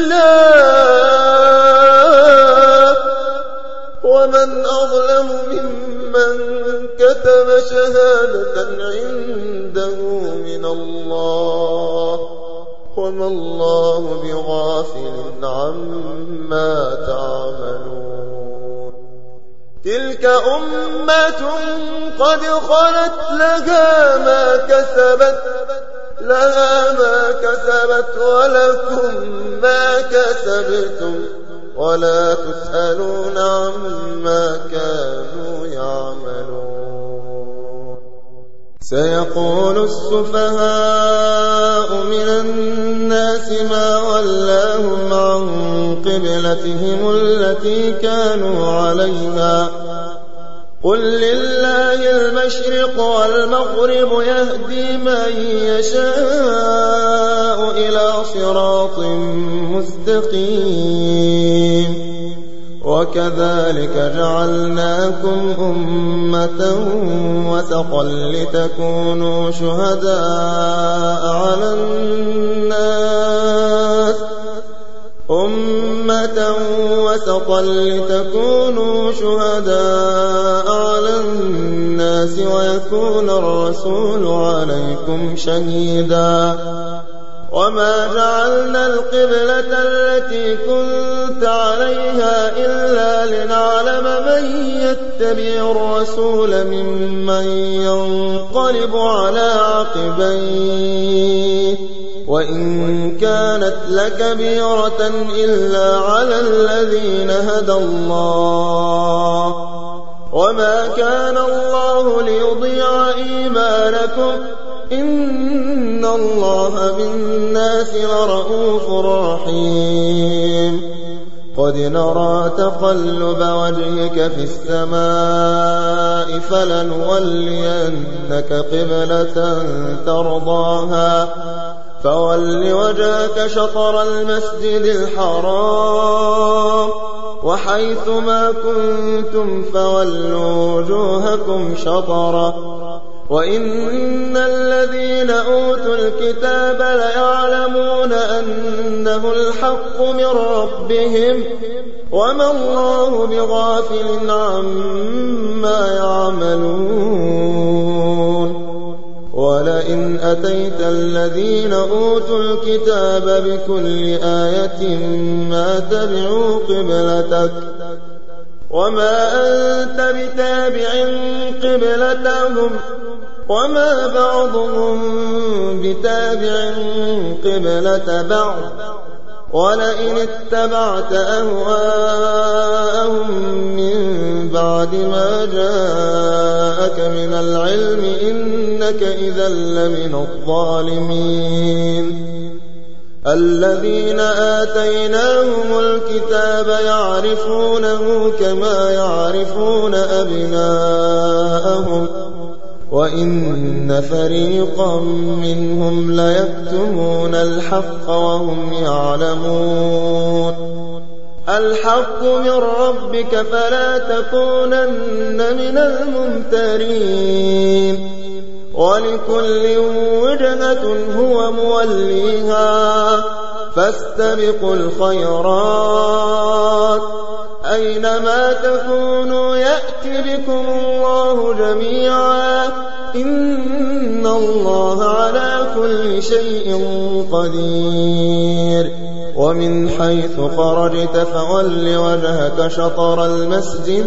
الله ومن أظلم ممن كتب شهادة عنده من الله وما الله بغافل عما تعملون تلك أمة قد خلت لها ما كسبت لها ما كسبت ولكم ما كسبتم ولا تسألون عما كانوا يعملون. سيقول السفهاء من الناس ما ولاهم عن قبلتهم التي كانوا عليها قل لله المشرق والمغرب يهدي من يشاء إلى صراط مستقيم. وكذلك جعلناكم أمة وسطا لتكونوا شهداء على الناس أمة وسطا لتكونوا شهداء على الناس ويكون الرسول عليكم شهيدا. وما جعلنا القبلة التي كنت عليها إلا لنعلم من يتبع الرسول ممن ينقلب على عقبيه وإن كانت لكبيرة إلا على الذين هدى الله وما كان الله ليضيع إيمانكم إن الله بالناس لرءوف رحيم. قد نرى تقلب وجهك في السماء فلنولينك قبلة ترضاها فول وجهك شطر المسجد الحرام وحيث ما كنتم فولوا وجوهكم شطره وإن الذين أوتوا الكتاب ليعلمون أنه الحق من ربهم وما الله بغافل عما يعملون. ولئن أتيت الذين أوتوا الكتاب بكل آية ما تبعوا قبلتك وما أنت بتابع قبلتهم وما بعضهم بتابع قبلة بعض ولئن اتبعت أهواءهم من بعد ما جاءك من العلم إنك إذا لمن الظالمين. الذين آتيناهم الكتاب يعرفونه كما يعرفون أبناءهم وإن فريقا منهم ليكتمون الحق وهم يعلمون. الحق من ربك فلا تكونن من الممترين ولكل وجهة هو موليها فاستبقوا الخيرات أينما تكونوا يأتي بكم الله جميعا إن الله على كل شيء قدير. ومن حيث خرجت فول وجهك شطر المسجد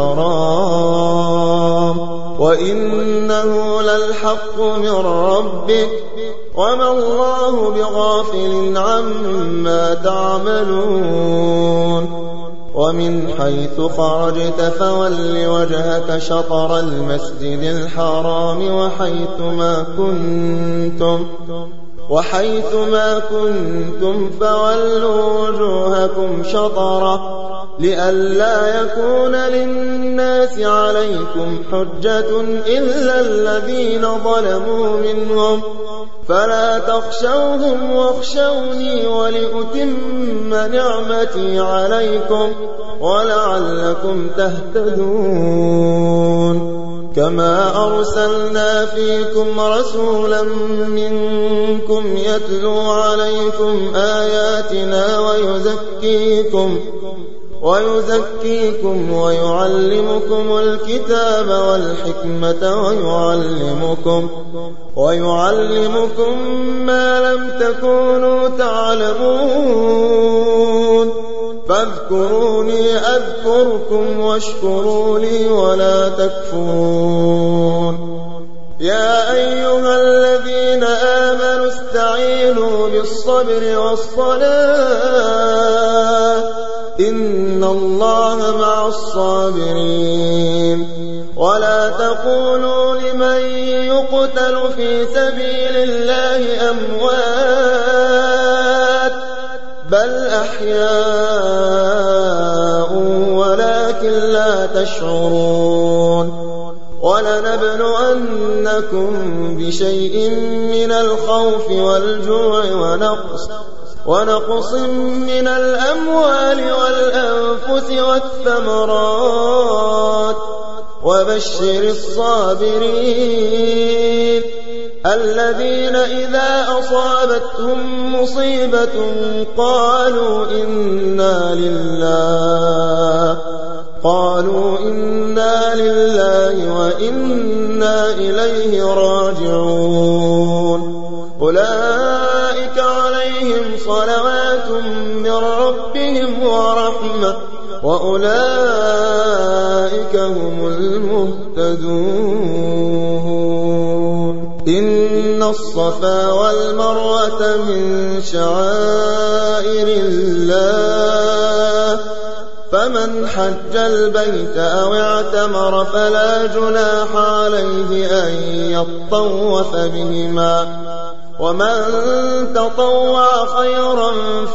الحرام وإنه للحق من ربك وما الله بغافل عما تعملون. ومن حيث خرجت فول وجهك شطر المسجد الحرام وحيث ما كنتم وحيث ما كنتم فولوا وجوهكم شطره لئلا يكون للناس عليكم حجة إلا الذين ظلموا منهم فلا تخشوهم واخشوني ولأتم نعمتي عليكم ولعلكم تهتدون. كما أرسلنا فيكم رسولا منكم يتلو عليكم آياتنا ويزكيكم ويزكيكم ويعلمكم الكتاب والحكمة ويعلمكم ويعلمكم ما لم تكونوا تعلمون فاذكروا فاذكروني أذكركم واشكروا لي ولا تكفرون. يا أيها الذين آمنوا استعينوا بالصبر والصلاة إن الله مع الصابرين. ولا تقولوا لمن يقتل في سبيل الله أموات بل أحياء ولكن لا تشعرون. ولنبلونكم بشيء من الخوف والجوع ونقص ونقص من الأموال والأنفس والثمرات وبشر الصابرين الذين إذا أصابتهم مصيبة قالوا إنا لله قالوا إنا لله وإنا إليه راجعون. أولئك عليهم صلوات من ربهم ورحمة وأولئك هم المهتدون. إن الصفا والمروة من شعائر الله فمن حج البيت أو اعتمر فلا جناح عليه أن يطوف بهما ومن تطوع خيرا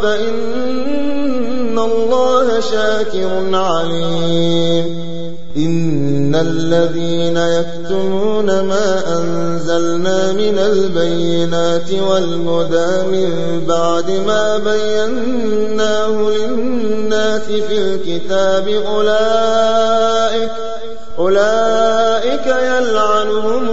فإن الله شاكر عليم. إن الذين يكتمون ما أنزلنا من البينات والهدى من بعد ما بيناه للناس في الكتاب أولئك, أولئك يلعنهم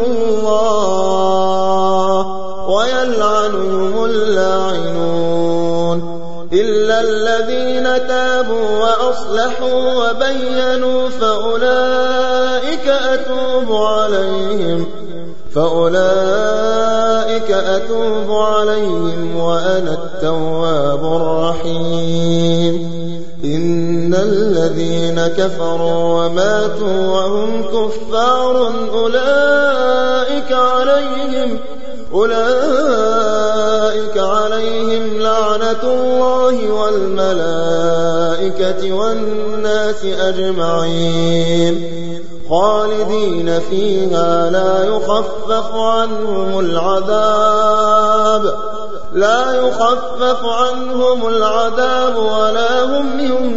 الله ويلعنهم اللاعنون إلا الذين تابوا وأصلحوا وبينوا فأولئك أتوب عليهم فأولئك أتوب عليهم وأنا التواب الرحيم. إن الذين كفروا وماتوا وهم كفار أولئك عليهم أولئك عليهم لعنة الله والملائكة والناس أجمعين خالدين فيها لا يخفف عنهم العذاب لا يخفف عنهم العذاب ولا هم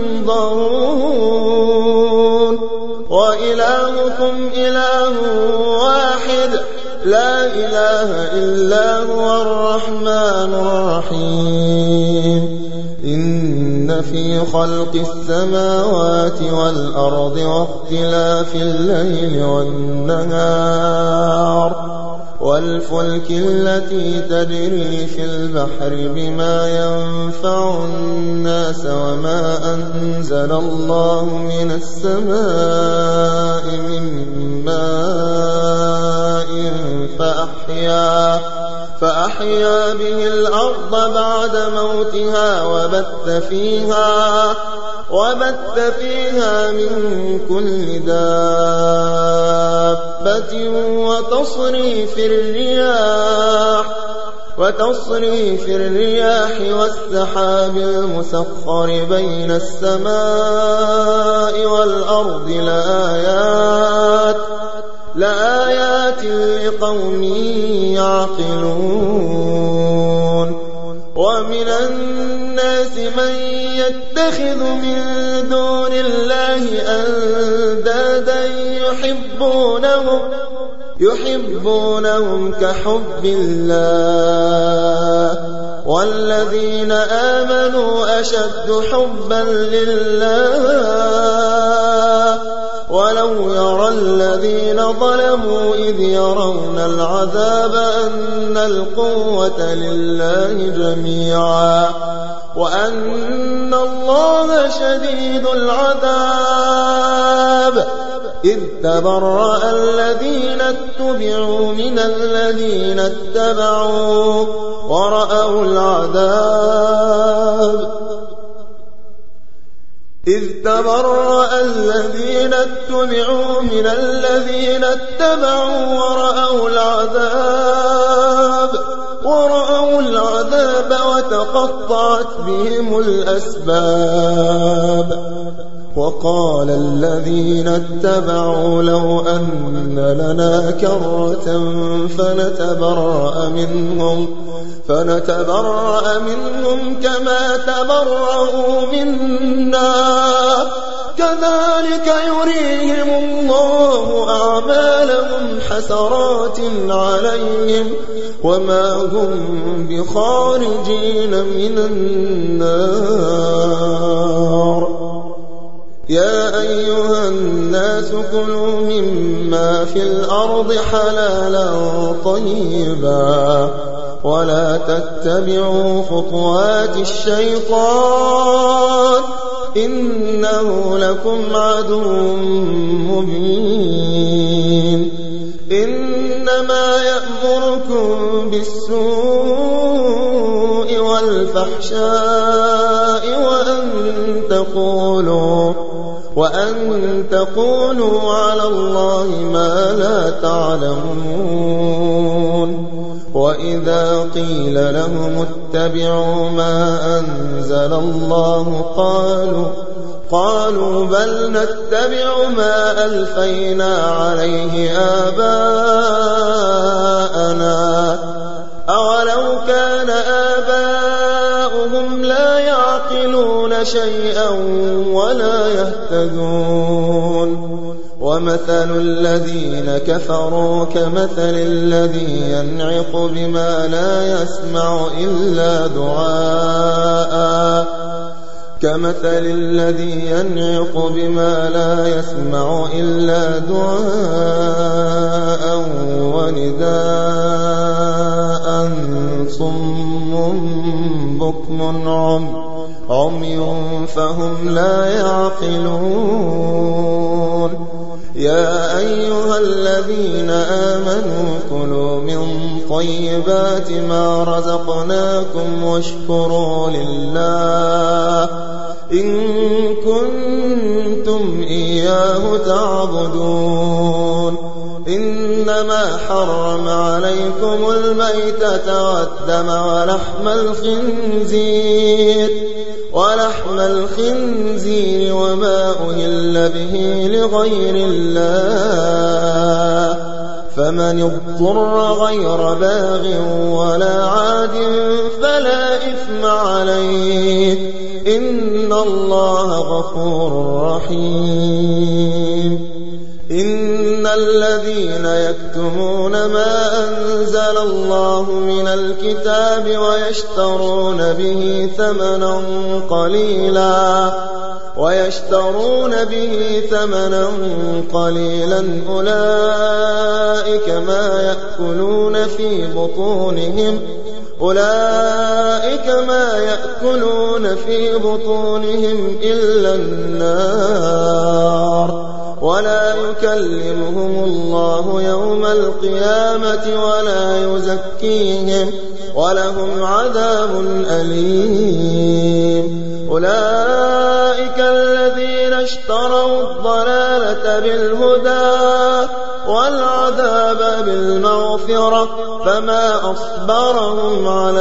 ينظرون. وإلهكم إله واحد لا إله إلا هو الرحمن الرحيم. إن في خلق السماوات والأرض واختلاف الليل والنهار والفلك التي تجري في البحر بما ينفع الناس وما أنزل الله من السماء من ماء فأحيا, فأحيا به الأرض بعد موتها وبث فيها, وبث فيها من كل دابة وتصريف الرياح وتصريف الرياح والسحاب المسخر بين السماء والأرض لآيات لآيات لقوم يعقلون. ومن الناس من يتخذ من دون الله أندادا يحبونهم يحبونهم كحب الله والذين آمنوا أشد حبا لله ولو يرى الذين ظلموا إذ يرون العذاب أن القوة لله جميعا وأن الله شديد العذاب إذ تبرأ الذين اتبعوا من الذين اتبعوا ورأوا العذاب إذ تبرأ الذين اتبعوا من الذين اتبعوا ورأوا العذاب ورأوا العذاب وتقطعت بهم الأسباب. وقال الذين اتبعوا لو أن لنا كرة فنتبرأ منهم فنتبرأ منهم كما تبرأوا منا كذلك يريهم الله أعمالهم حسرات عليهم وما هم بخارجين من النار. يا أيها الناس كلوا مما في الأرض حلالا طيبا ولا تتبعوا خطوات الشيطان إنه لكم عدو مبين. إنما يأمركم بالسوء والفحشاء وأن تقولوا وأن تقولوا على الله ما لا تعلمون. وإذا قيل لهم اتبعوا ما أنزل الله قالوا قالوا بل نتبع ما ألفينا عليه آباءنا أولو كان آباؤهم لا يعقلون شيئا ولا يهتدون. ومثل الذين كفروا كمثل الذي ينعق بما لا يسمع إلا دعاء كمثل الذي ينعق بما لا يسمع إلا دعاء ونداء صم بكم عمي فهم لا يعقلون. يا أيها الذين آمنوا كلوا من طيبات ما رزقناكم واشكروا لله إن كنتم إياه تعبدون. إنما حرم عليكم الميتة والدم ولحم الخنزير ولحم الخنزير وما أهل به لغير الله فمن اضطر غير باغ ولا عاد فلا إثم عليه إن الله غفور رحيم. إن الذين يكتمون ما أنزل الله من الكتاب ويشترون به ثمنا قليلا ويشترون به ثمنا قليلا أولئك ما يأكلون في بطونهم أولئك ما يأكلون في بطونهم إلا النار ولا يكلمهم الله يوم القيامة ولا يزكيهم ولهم عذاب أليم. أولئك الذين اشتروا الضلالة بالهدى والعذاب بالمغفرة فما أصبرهم على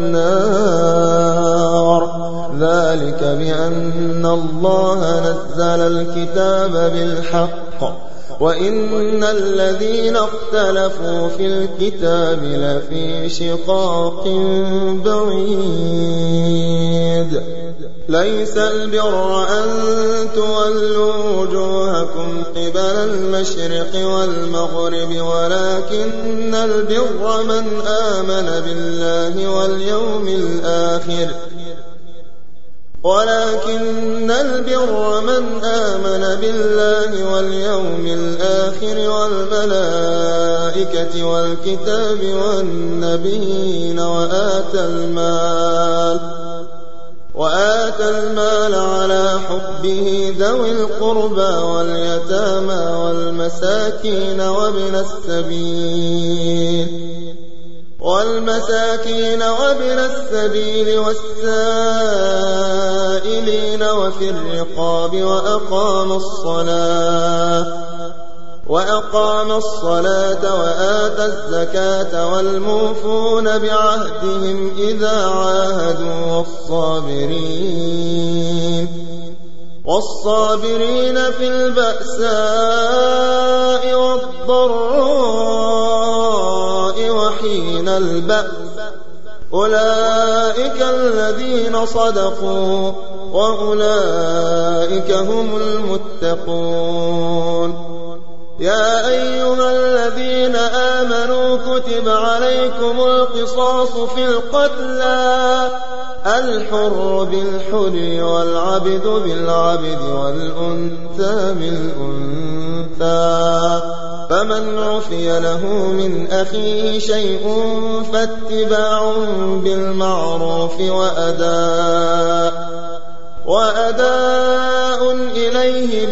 النار ذلك بأن الله نزل الكتاب بالحق وإن الذين اختلفوا في الكتاب لفي شقاق بعيد. ليس البر أن تولوا وجوهكم قبل المشرق والمغرب ولكن البر من آمن بالله واليوم الآخر ولكن البر من آمن بالله واليوم الآخر والملائكة والكتاب والنبيين وآتى المال وآتى المال على حبه ذوي القربى واليتامى والمساكين وابن السبيل والمساكين وابن السبيل والسائلين وفي الرقاب وأقام الصلاة وأقام الصلاة وآتى الزكاة والموفون بعهدهم إذا عاهدوا والصابرين والصابرين في البأساء والضراء وحين البأس أولئك الذين صدقوا وأولئك هم المتقون. يا أيها الذين آمنوا كتب عليكم القصاص في القتلى الحر بالحر والعبد بالعبد والأنثى بالأنثى فمن عفي له من أخيه شيء فاتباع بالمعروف وأداء وأداء إليه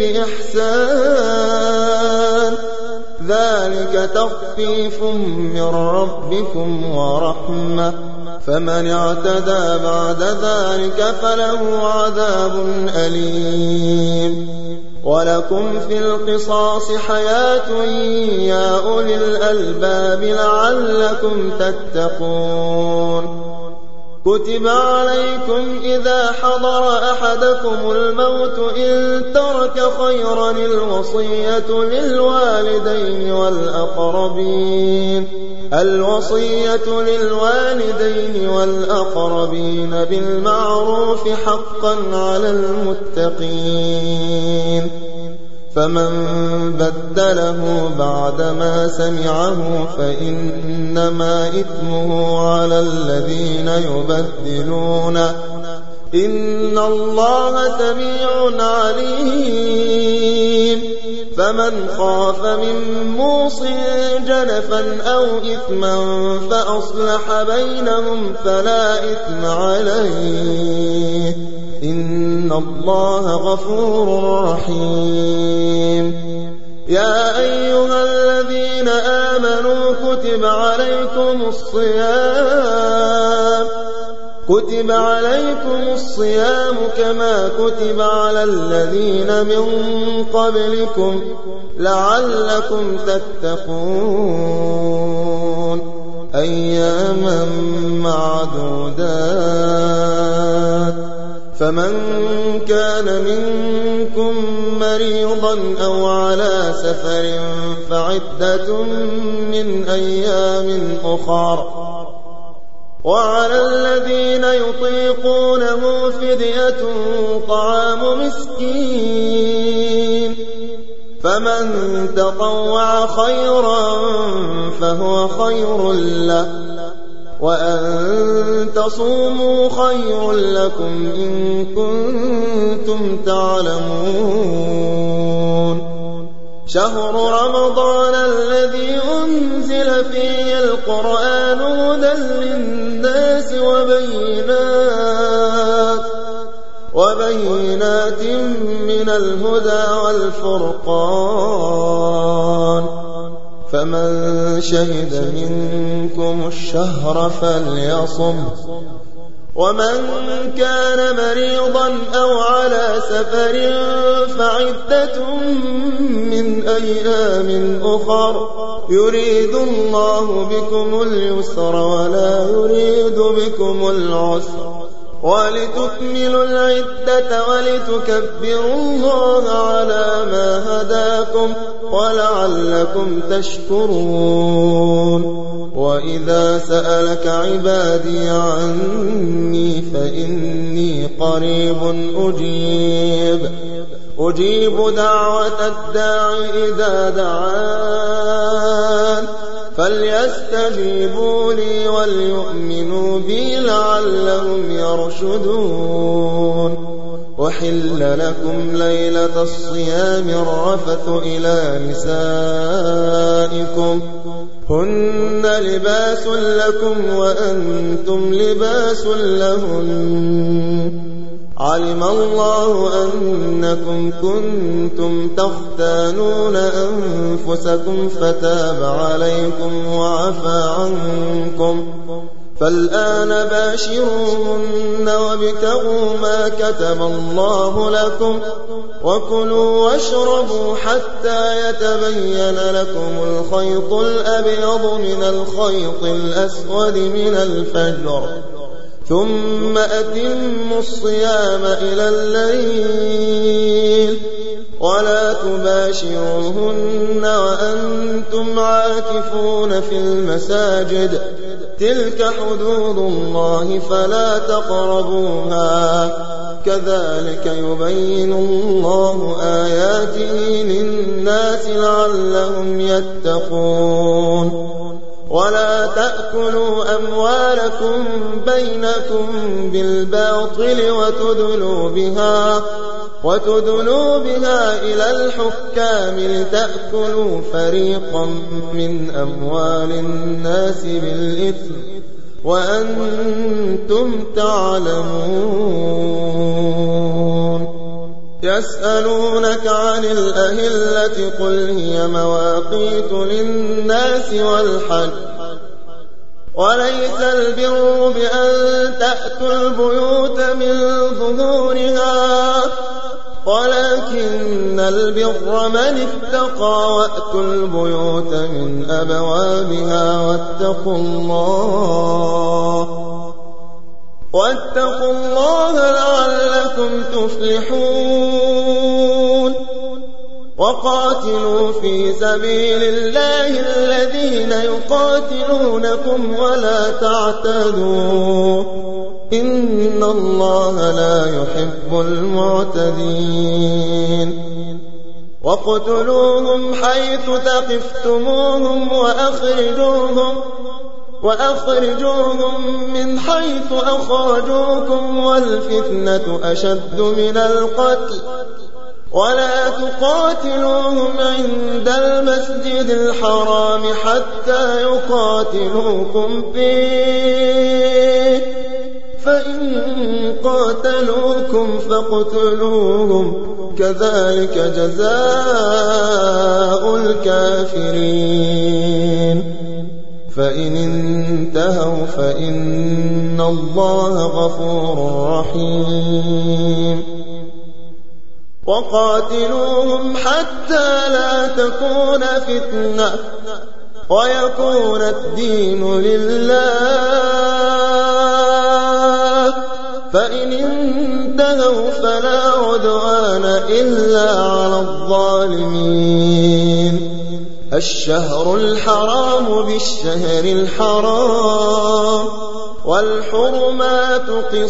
بإحسان ذلك تخفيف من ربكم ورحمة فمن اعتدى بعد ذلك فله عذاب أليم. ولكم في القصاص حياة يا أولي الألباب لعلكم تتقون. كتب عليكم إذا حضر أحدكم الموت إن ترك خيرا الوصية للوالدين والأقربين الوصية للوالدين والأقربين بالمعروف حقا على المتقين. فمن بدله بعدما سمعه فإنما إثمه على الذين يبدلونه إن الله سميع عليم. فمن خاف من موص جنفا أو إثما فأصلح بينهم فلا إثم عليه إن الله غفور رحيم. يا أيها الذين آمنوا كتب عليكم الصيام كتب عليكم الصيام كما كتب على الذين من قبلكم لعلكم تتقون أياما معدودات. فمن كان منكم مريضا أو على سفر فعدة من أيام أخر وعلى الذين يطيقونه فدية طعام مسكين فمن تطوع خيرا فهو خير له وأن تصوموا خير لكم إن كنتم تعلمون. شهر رمضان الذي أنزل فيه القرآن هدى للناس وبينات وبينات من الهدى والفرقان فمن شهد منكم الشهر فليصم ومن كان مريضا أو على سفر فعدة من أيام أخر يريد الله بكم اليسر ولا يريد بكم العسر ولتكملوا العدة ولتكبروا الله على ما هداكم ولعلكم تشكرون. وإذا سألك عبادي عني فإني قريب أجيب أجيب دعوة الداع إذا دعان فليستجيبوا لي وليؤمنوا بي لعلهم يرشدون. أحل لكم ليلة الصيام الرفث إلى نسائكم هن لباس لكم وأنتم لباس لهن علم الله أنكم كنتم تختانون أنفسكم فتاب عليكم وعفى عنكم فالآن باشروهن وابتغوا ما كتب الله لكم وكلوا واشربوا حتى يتبين لكم الخيط الأبيض من الخيط الأسود من الفجر ثم أتموا الصيام إلى الليل ولا تباشروهن وأنتم عاكفون في المساجد تلك حدود الله فلا تقربوها كذلك يبين الله آياته للناس لعلهم يتقون ولا تأكلوا أموالكم بينكم بالباطل وتدلوا بها وتدلوا بها إلى الحكام لتأكلوا فريقا من أموال الناس بالإثم وأنتم تعلمون يسألونك عن الأهلة قل هي مواقيت للناس والحج وليس البر بأن تأتوا البيوت من ظهورها ولكن البر من اتقى وأتوا البيوت من أبوابها واتقوا الله واتقوا الله لعلكم تفلحون وقاتلوا في سبيل الله الذين يقاتلونكم ولا تعتدوا إن الله لا يحب المعتدين واقتلوهم حيث ثقفتموهم وأخرجوهم وأخرجوهم من حيث أخرجوكم والفتنة أشد من القتل ولا تقاتلوهم عند المسجد الحرام حتى يقاتلوكم فيه فإن قاتلوكم فاقتلوهم كذلك جزاء الكافرين فإن انتهوا فإن الله غفور رحيم وقاتلوهم حتى لا تكون فتنة ويكون الدين لله فإن انتهوا فلا عدوان إلا على الظالمين الشهر الحرام بالشهر الحرام والحرمات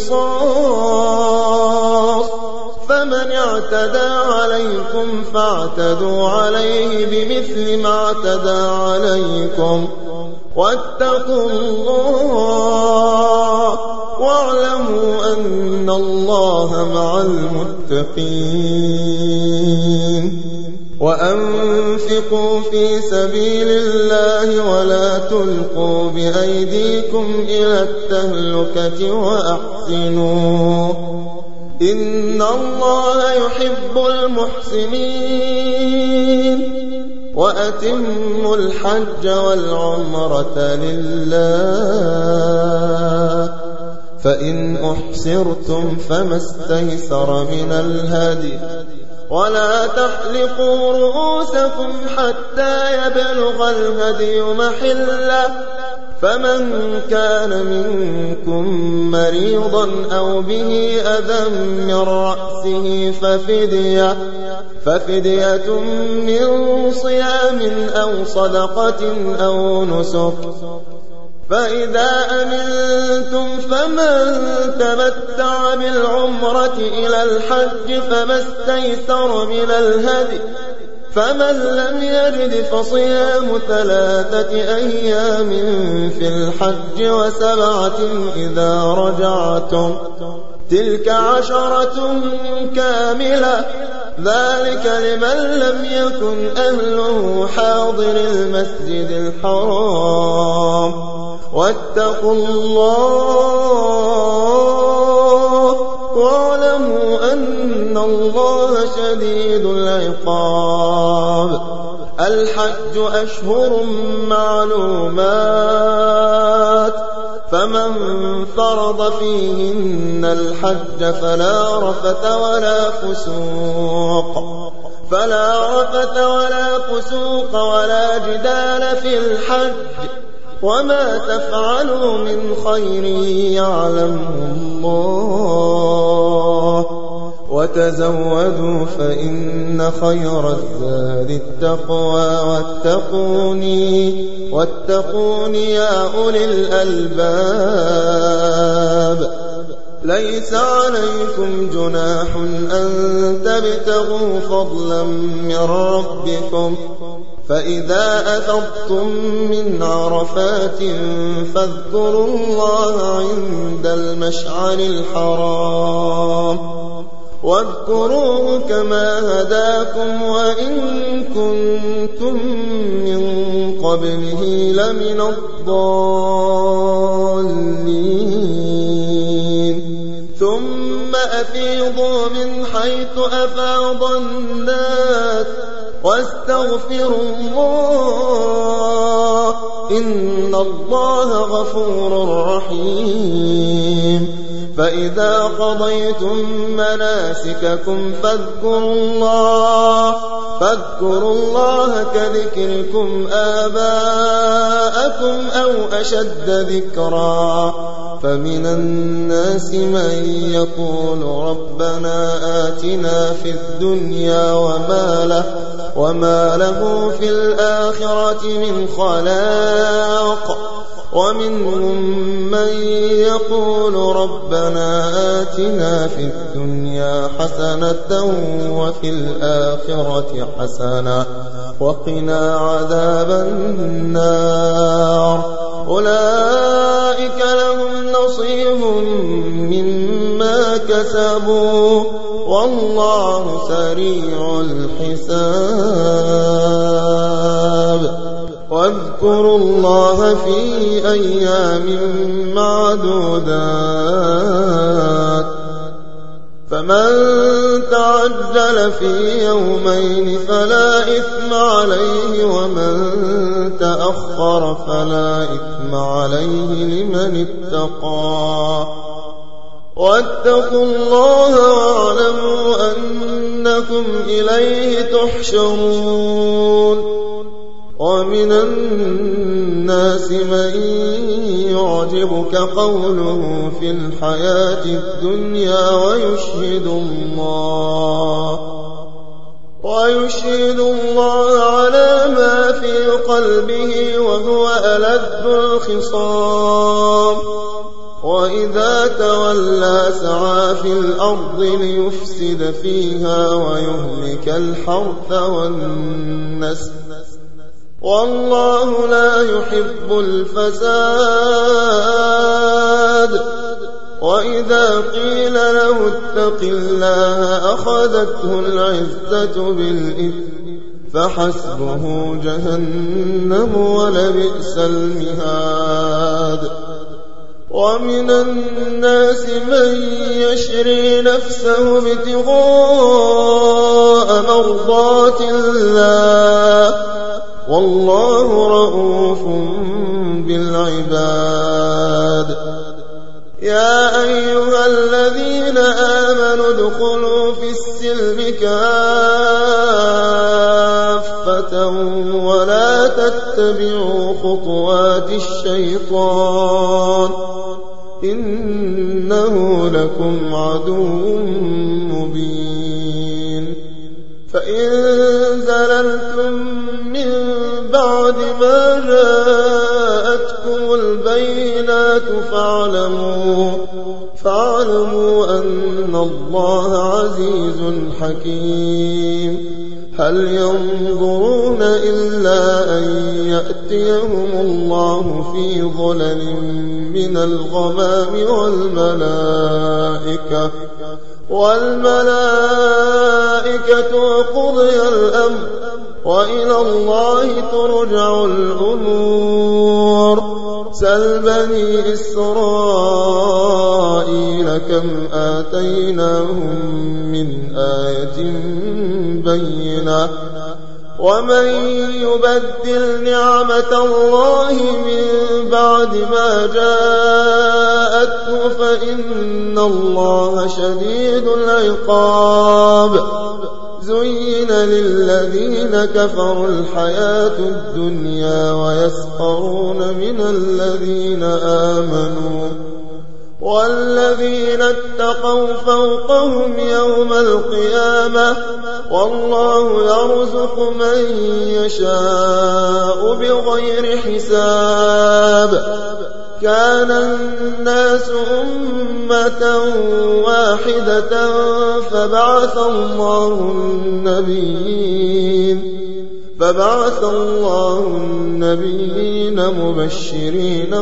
قصاص فمن اعتدى عليكم فاعتدوا عليه بمثل ما اعتدى عليكم واتقوا الله واعلموا أن الله مع المتقين وأنفقوا في سبيل الله ولا تلقوا بأيديكم إلى التهلكة وأحسنوا إن الله يحب المحسنين وأتموا الحج والعمرة لله فإن أحسرتم فما استيسر من الهدي ولا تحلقوا رؤوسكم حتى يبلغ الهدي محله فمن كان منكم مريضا أو به أذى من رأسه ففدية ففدية من صيام أو صدقة أو نسك فإذا أمنتم فمن تمتع بالعمرة إلى الحج فما استيسر من الهدي فمن لم يجد فصيام ثلاثة أيام في الحج وسبعة إذا رجعتم تلك عشرة كاملة ذلك لمن لم يكن أهله حاضر المسجد الحرام واتقوا الله واعلموا فرض فيهن الحج فلا رفث ولا فسوق فلا رفث ولا فسوق ولا جدال في الحج وما تفعلوا من خير يعلمه الله وتزودوا فإن خير الزاد التقوى واتقوني واتقون يا أولي الألباب ليس عليكم جناح أن تبتغوا فضلا من ربكم فإذا أفضتم من عرفات فاذكروا الله عند المشعر الحرام واذكروه كما هداكم وإن كنتم من قبله لمن الضالين ثم أفيضوا من حيث أفاض الناس واستغفروا الله إن الله غفور رحيم فإذا قضيتم مناسككم فاذكروا الله فاذكروا الله كذكركم آباءكم أو أشد ذكرا فمن الناس من يقول ربنا آتنا في الدنيا وما له وما له في الآخرة من خلاق ومنهم من يقول ربنا آتنا في الدنيا حسنة وفي الآخرة حسنة وقنا عذاب النار أولئك لهم نصيب مما كسبوا والله سريع الحساب واذكروا الله في أيام معدودات فمن تعجل في يومين فلا إثم عليه ومن تأخر فلا إثم عليه لمن اتقى واتقوا الله واعلموا أنكم إليه تحشرون ومن الناس من يعجبك قوله في الحياة الدنيا ويشهد الله ويشهد الله على ما في قلبه وهو ألد الخصام وإذا تولى سعى في الأرض ليفسد فيها ويهلك الحرث والنسل والله لا يحب الفساد وإذا قيل له اتق الله أخذته العزة بالإثم فحسبه جهنم ولبئس المهاد ومن الناس من يشري نفسه ابتغاء مرضات الله والله رؤوف بالعباد يا أيها الذين آمنوا ادخلوا في السلم كافة ولا تتبعوا خطوات الشيطان إنه لكم عدو مبين فإن زللتم من بعد ما جاءتكم البينات فاعلموا فاعلموا أن الله عزيز حكيم هل ينظرون إلا أن يأتيهم الله في ظلل من الغمام والملائكة والملائكة وقضي الأمر وإلى الله ترجع الأمور سل بني إسرائيل كم آتيناهم من آية بينة ومن يبدل نعمة الله من بعد ما جاءته فإن الله شديد العقاب. زين للذين كفروا الحياة الدنيا ويسخرون من الذين آمنوا والذين اتقوا فوقهم يوم القيامة والله يرزق من يشاء بغير حساب. كان الناس أمة واحدة فبعث الله النبيين فبعث الله النبيين مبشرين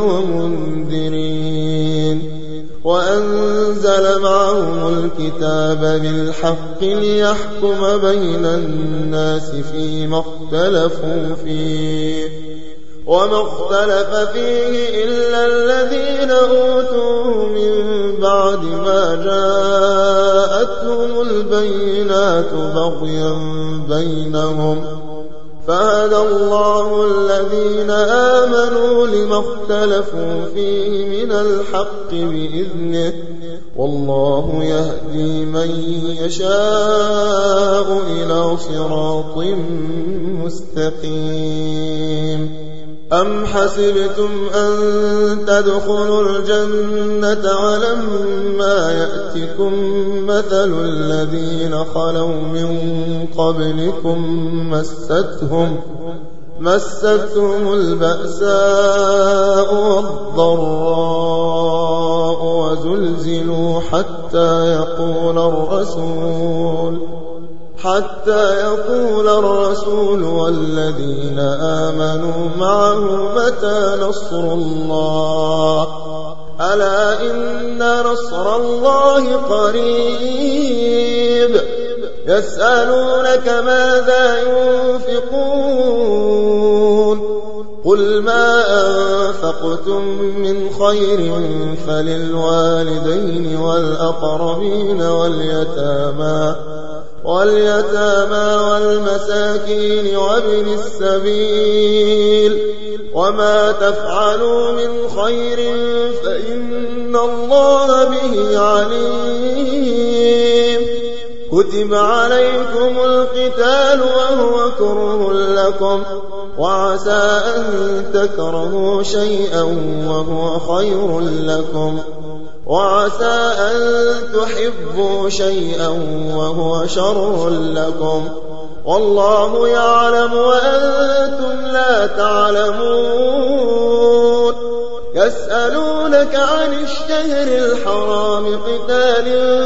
ومنذرين وأنزل معهم الكتاب بالحق ليحكم بين الناس فيما اختلفوا فيه وما اختلف فيه إلا الذين أوتوه من بعد ما جاءتهم البينات بغيا بينهم فهدى الله الذين آمنوا لما اختلفوا فيه من الحق بإذنه والله يهدي من يشاء إلى صراط مستقيم. أم حسبتم أن تدخلوا الجنة ولما يأتكم مثل الذين خلوا من قبلكم مستهم مستهم البأساء والضراء وزلزلوا حتى يقول الرسول حتى يقول الرسول والذين آمنوا معه متى نصر الله ألا إن نصر الله قريب. يسألونك ماذا ينفقون قل ما أنفقتم من خير فللوالدين والأقربين واليتامى واليتامى والمساكين وابن السبيل وما تفعلوا من خير فإن الله به عليم. كتب عليكم القتال وهو كره لكم وعسى أن تكرهوا شيئا وهو خير لكم وعسى أن تحبوا شيئا وهو شر لكم والله يعلم وأنتم لا تعلمون. يسألونك عن الشهر الحرام قتال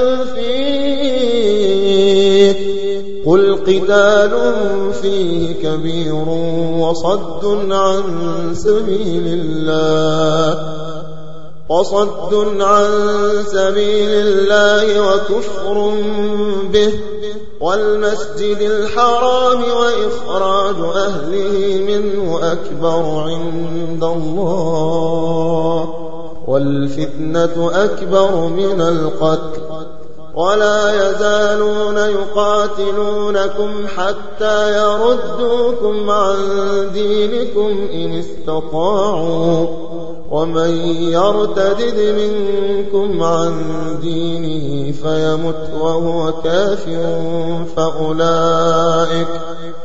فيه قل قتال فيه كبير وصد عن سبيل الله وصد عن سبيل الله وكفر به والمسجد الحرام وإخراج أهله منه أكبر عند الله والفتنة أكبر من القتل ولا يزالون يقاتلونكم حتى يردوكم عن دينكم إن استطاعوا ومن يرتدد منكم عن دينه فيمت وهو كافر فأولئك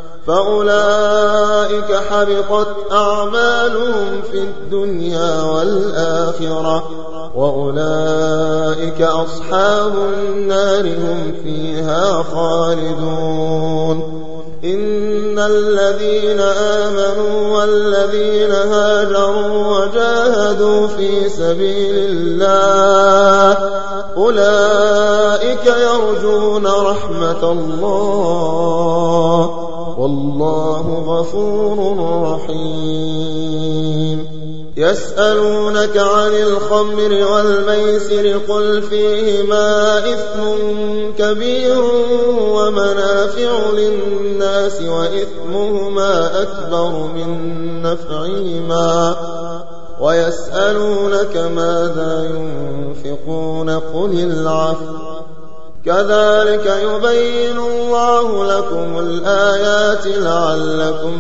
فأولئك حبطت أعمالهم في الدنيا والآخرة وأولئك أصحاب النار هم فيها خالدون. إن الذين آمنوا والذين هاجروا وجاهدوا في سبيل الله أولئك يرجون رحمة الله والله غفور رحيم. يسألونك عن الخمر والميسر قل فيهما إثم كبير ومنافع للناس وإثمهما أكبر من نفعهما ويسألونك ماذا ينفقون قل العفو كذلك يبين الله لكم الآيات لعلكم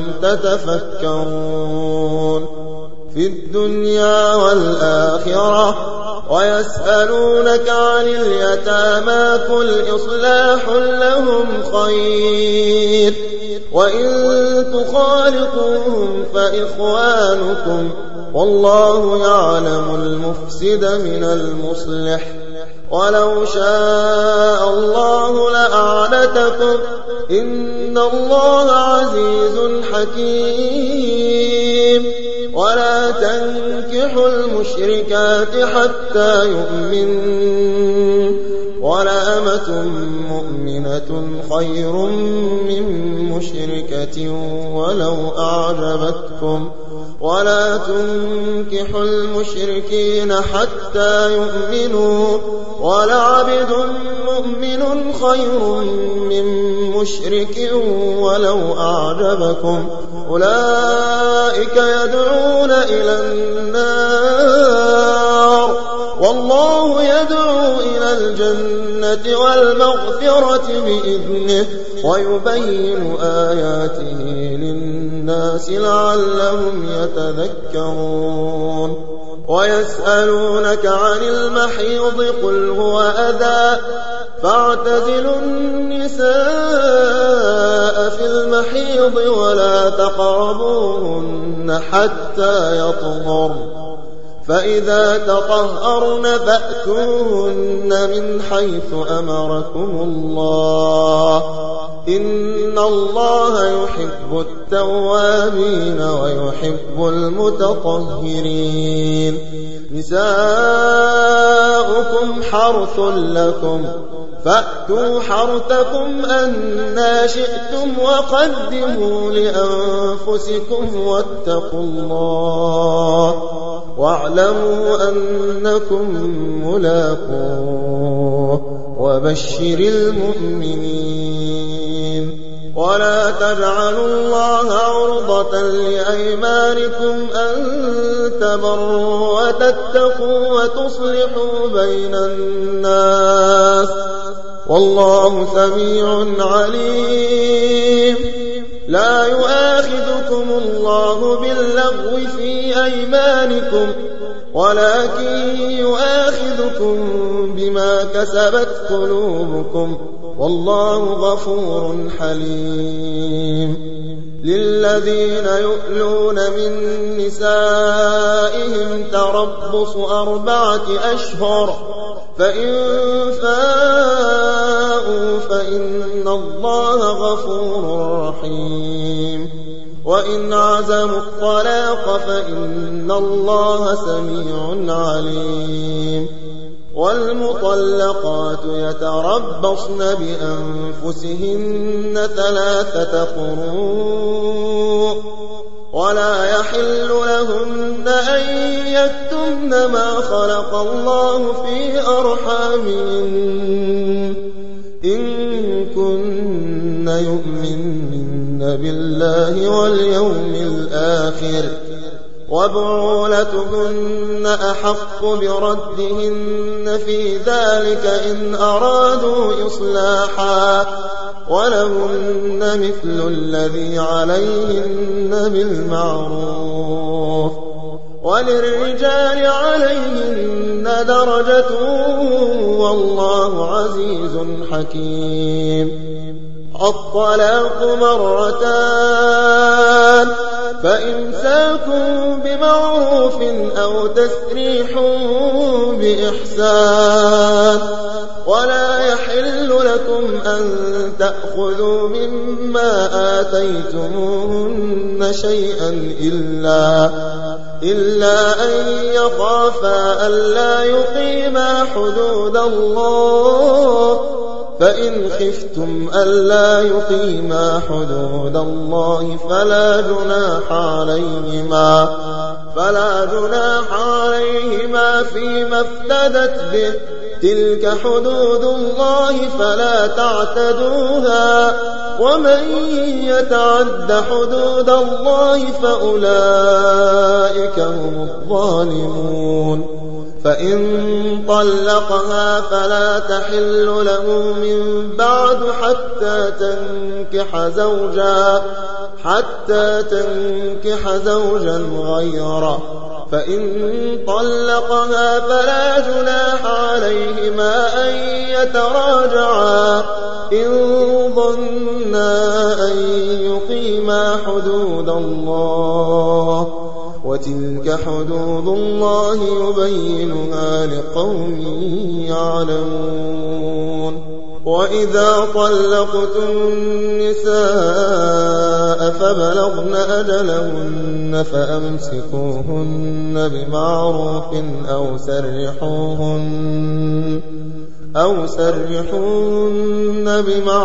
تتفكرون في الدنيا والآخرة. ويسألونك عن اليتامى قل إصلاح لهم خير وإن تخالطوهم فإخوانكم والله يعلم المفسد من المصلح ولو شاء الله لأعنتكم إن الله عزيز حكيم. ولا تنكحوا المشركات حتى يؤمنوا ولأمة مؤمنة خير من مشركة ولو أعجبتكم ولا تنكحوا المشركين حتى يؤمنوا ولعبد مؤمن خير من مشرك ولو أعجبكم أولئك يدعون إلى النار والله يدعو إلى الجنة والمغفرة بإذنه ويبين آياته للناس لعلهم يتذكرون. ويسألونك عن المحيض قل هو أذى فاعتزلوا النساء في المحيض ولا تقربوهن حتى يطهرن فإذا تطهرن فأتوهن من حيث أمركم الله إن الله يحب التوابين ويحب المتطهرين. نساؤكم حرث لكم فأتوا حرثكم أنى شئتم وقدموا لأنفسكم واتقوا الله واعلموا أنكم ملاقوه وبشر المؤمنين. ولا تجعلوا الله عرضة لأيمانكم أن تبروا وتتقوا وتصلحوا بين الناس والله سميع عليم. لا يؤاخذكم الله باللغو في أيمانكم ولكن يؤاخذكم بما كسبت قلوبكم والله غفور حليم. للذين يؤلون من نسائهم تربص أربعة أشهر فإن فاءوا فإن الله غفور رحيم. وإن عزموا الطلاق فإن الله سميع عليم. والمطلقات يتربصن بأنفسهن ثلاثة قروء ولا يحل لهن أن يكتمن ما خلق الله في أرحامهن إن كن يؤمن بالله واليوم الآخر وبعولتهن أحق بردهن في ذلك إن أرادوا إصلاحا ولهن مثل الذي عليهن بالمعروف وللرجال عليهن درجة والله عزيز حكيم. الطلاق مرتان فإمساك بمعروف أو تسريح بإحسان ولا يحل لكم أن تأخذوا مما آتيتموهن شيئا إلا إلا أن يخافا ألا يقيما حدود الله فإن خفتم ألا يقيما حدود الله فلا جناح عليهما فلا جناح عليهما فيما افتدت به تلك حدود الله فلا تعتدوها ومن يتعد حدود الله فأولئك هم الظالمون. فإن طلقها فلا تحل له من بعد حتى تنكح زوجا حتى تنكح زوجا غيره فإن طلقها فلا جناح عليهما أن يتراجعا إن ظنا أن يقيما حدود الله وتلك حدود الله يبينها لقوم يعلمون وإذا طلقتم النساء فبلغن أجلهن فأمسكوهن بمعروف أو سرحوهن أو سرحوهن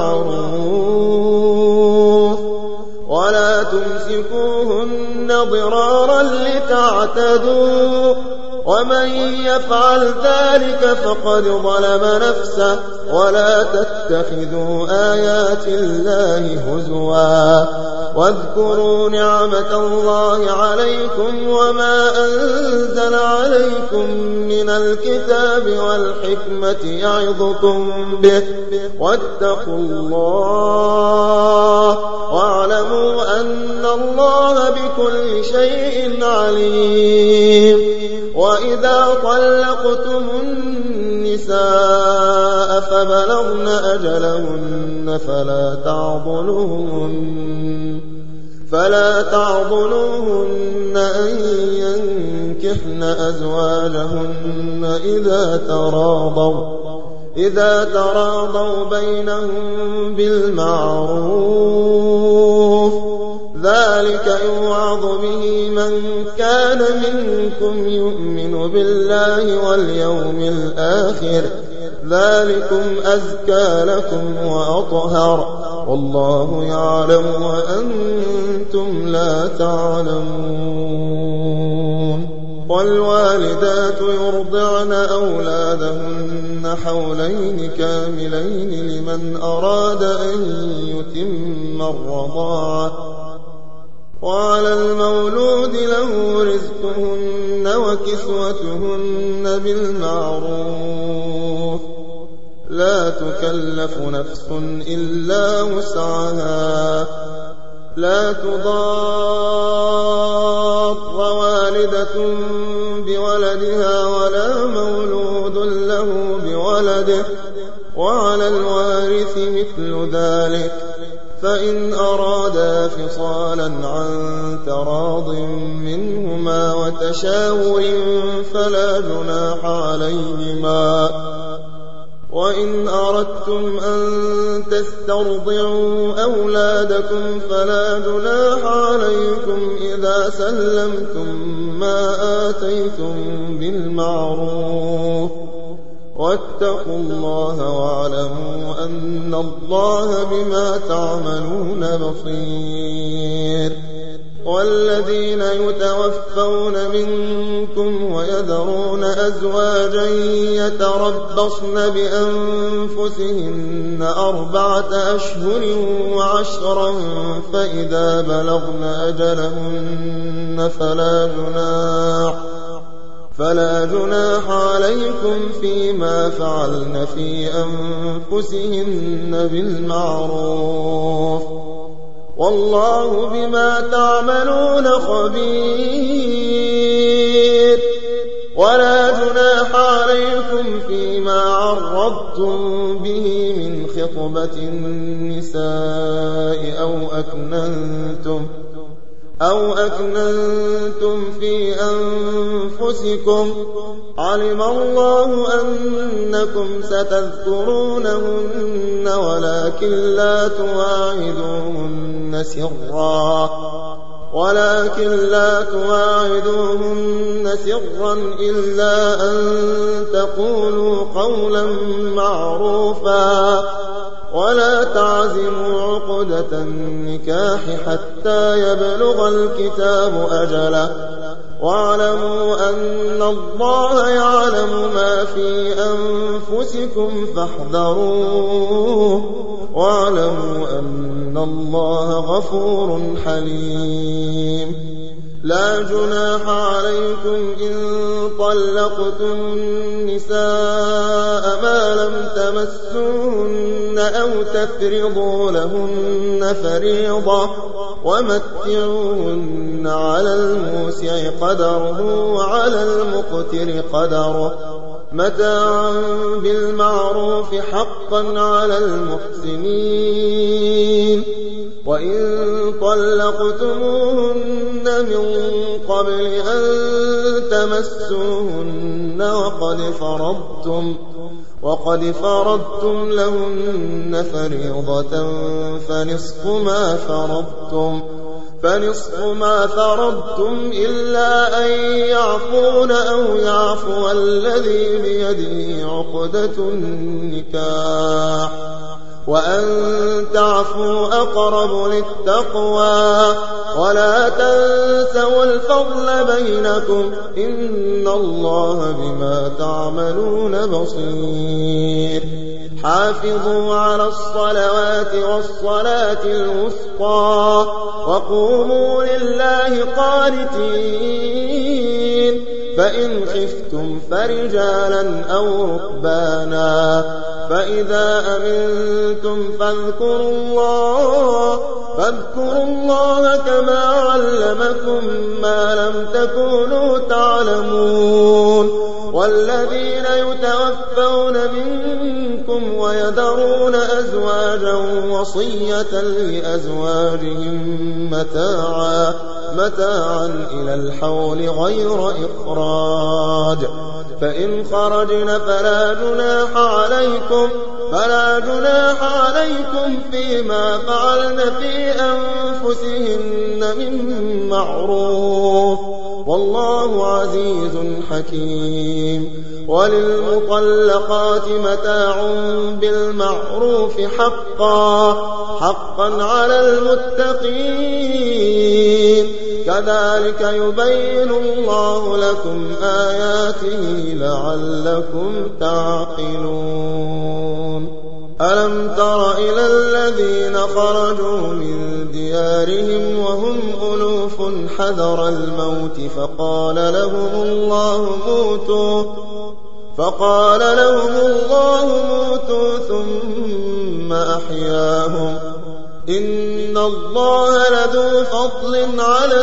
بمعروف ولا تمسكوهن ضرارا لتعتدوا ومن يفعل ذلك فقد ظلم نفسه ولا تتخذوا آيات الله هزوا واذكروا نعمة الله عليكم وما أنزل عليكم من الكتاب والحكمة يعظكم به واتقوا الله واعلموا أن الله بكل شيء عليم وإذا طلقتم النساء فبلغن أجلهن فلا تعضلوهن فلا تعضلوهن أن ينكحن أزواجهن إذا تراضوا إذا تراضوا بينهم بالمعروف ذلك يوعظ به من كان منكم يؤمن بالله واليوم الآخر ذلكم أزكى لكم وأطهر والله يعلم وأنتم لا تعلمون والوالدات يرضعن أولادهن حولين كاملين لمن أراد أن يتم الرضاعة وعلى المولود له رزقهن وكسوتهن بالمعروف لا تكلف نفس إلا وسعها لا تضار والدة بولدها ولا مولود له بولده وعلى الوارث مثل ذلك فإن أرادا فصالا عن تراض منهما وتشاور فلا جناح عليهما وإن أردتم أن تسترضعوا أولادكم فلا جناح عليكم إذا سلمتم ما آتيتم بالمعروف واتقوا الله واعلموا أن الله بما تعملون بصير والذين يتوفون منكم ويذرون أزواجا يتربصن بأنفسهن أربعة أشهر وعشرا فإذا بلغن أجلهن فلا جناح فلا جناح عليكم فيما فعلن في أنفسهن بالمعروف والله بما تعملون خبير ولا جناح عليكم فيما عرضتم به من خطبة النساء أو أكننتم أو أكننتم في أنفسكم علم الله أنكم ستذكرونهن ولكن لا تواعدوهن سرا ولكن لا تواعدوهن سرا إلا أن تقولوا قولا معروفا ولا تعزموا عقدة النكاح حتى يبلغ الكتاب أجله واعلموا أن الله يعلم ما في أنفسكم فاحذروه واعلموا أن الله غفور حليم لا جناح عليكم إن طلقتم النساء ما لم تمسوهن أو تفرضوا لهن فريضة ومتعوهن على الموسع قدره وعلى المقتر قدره متاعا بالمعروف حقا على المحسنين. وإن طلقتموهن من قبل أن تمسوهن وقد فرضتم وقد فرضتم لهن فريضة فنصف ما فرضتم فنصف ما فرضتم إلا أن يعفون أو يعفو الذي بيده عقدة النكاح وأن تعفوا أقرب للتقوى ولا تنسوا الفضل بينكم إن الله بما تعملون بصير. حافظوا على الصلوات والصلاة الوسطى وقوموا لله قانتين. فإن خفتم فرجالا أو ركبانا فإذا أمنتم فاذكروا الله فاذكروا الله كما علمكم ما لم تكونوا تعلمون. والذين يتوفون منكم ويذرون أزواجا وصية لأزواجهم متاعا متاعا إلى الحول غير إخراج فإن خرجن فلا جناح عليكم فلا جناح عليكم فيما فعلن في أنفسهن من معروف والله عزيز حكيم. وللمطلقات متاع بالمعروف حقا حقا على المتقين كذلك يبين الله لكم آياته لعلكم تعقلون. ألم تر إلى الذين خرجوا من ديارهم وهم ألوف حذر الموت فقال لهم الله موتوا فقال لهم الله موتوا ثم أحياهم إن الله لذو فضل على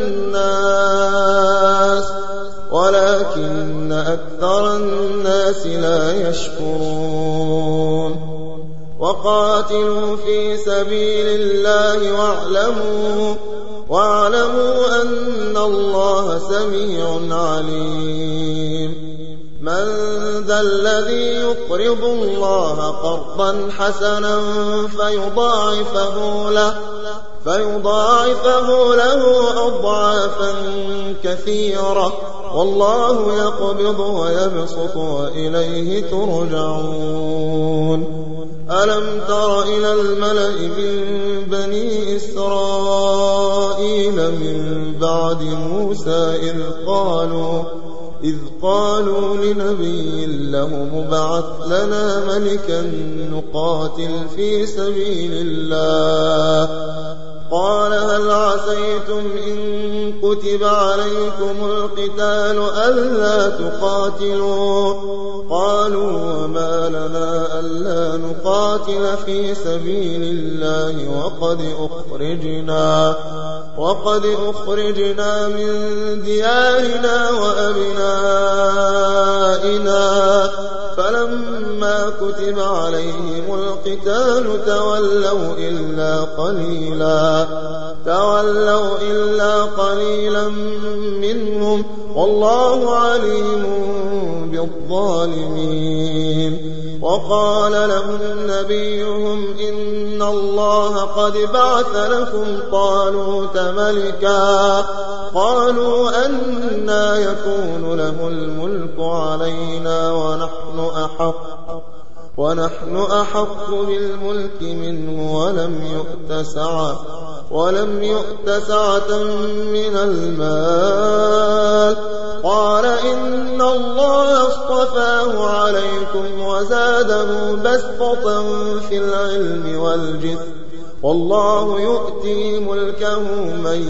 الناس ولكن أكثر الناس لا يشكرون. وقاتلوا في سبيل الله واعلموا واعلموا أن الله سميع عليم. من ذا الذي يقرض الله قرضا حسنا فيضاعفه له فيضاعفه له أضعافا كثيرة والله يقبض ويبسط وإليه ترجعون. ألم تر إلى الملأ من بني إسرائيل من بعد موسى إذ قالوا إذ قالوا لنبي له ابعث لنا ملكا نقاتل في سبيل الله قال هل عسيتم إن كتب عليكم القتال ألا تقاتلوا قالوا وما لنا ألا نقاتل في سبيل الله وقد أخرجنا وقد أخرجنا من ديارنا وأبنائنا فلما كتب عليهم القتال تولوا إلا قليلا تولوا إلا قليلا منهم والله عليم بالظالمين. وقال لهم نبيهم إن الله قد بعث لكم طالوت ملكا قالوا أنى يكون له الملك علينا ونحن أحق ونحن أحق بالملك منه ولم يؤت سعة ولم يؤت سعة من المال قال إن الله اصطفاه عليكم وزاده بسطة في العلم والجسم والله يؤتي ملكه من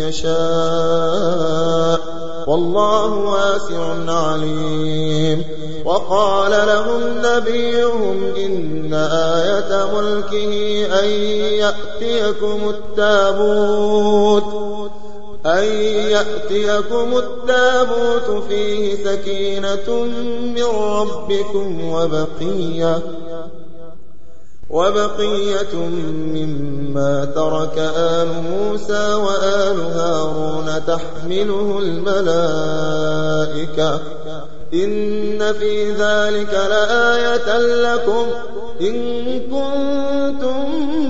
يشاء والله واسع عليم. وقال لهم نبيهم إن آية ملكه أن يأتيكم التابوت أن يأتيكم التابوت فيه سكينة من ربكم وبقية وبقية مما ترك آل موسى وآل هارون تحمله الملائكة إن في ذلك لآية لكم إن كنتم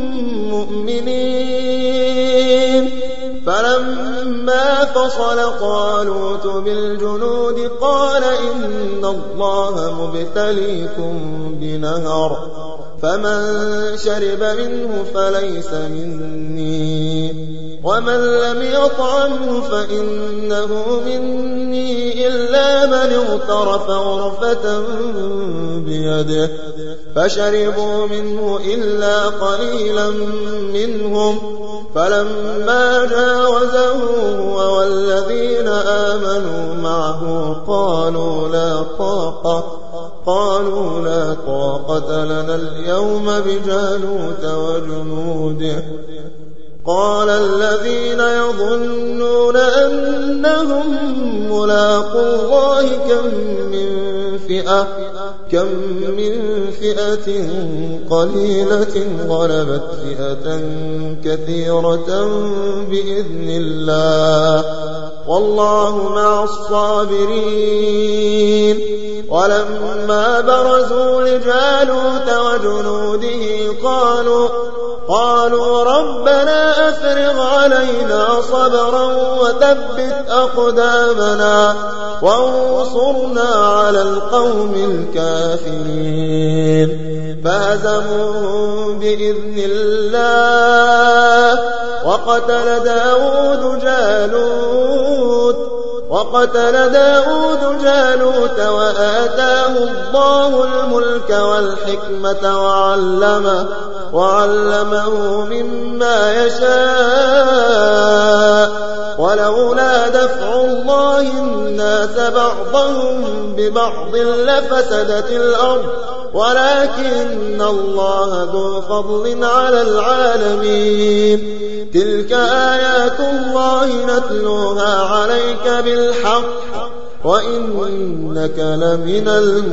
مؤمنين. فلما فصل طالوت بالجنود قال إن الله مبتليكم بنهر فمن شرب منه فليس مني ومن لم يطعمه فإنه مني إلا من اغترف غرفة بيده فشربوا منه إلا قليلا منهم. فلما جاوزه هو والذين آمنوا معه قالوا لا طاقة قالوا لا طاقة لنا اليوم بجالوت وجنوده. قال الذين يظنون أنهم ملاقو الله كم من فئة كم من فئة قليلة غلبت فئة كثيرة بإذن الله والله مع الصابرين. ولما برزوا لجالوت وجنوده قالوا قالوا ربنا أفرغ علينا صبرا وثبت أقدامنا وانصرنا على القوم الكافرين. فهزموهم بإذن الله وقتل داود جالوت وقتل داود جالوت وآتاه الله الملك والحكمة وعلمه, وعلمه مما يشاء ولولا دفع الله الناس بعضهم ببعض لفسدت الأرض ولكن الله ذو فضل على العالمين. تلك آيات الله نتلوها عليك بالحق وإنك لمن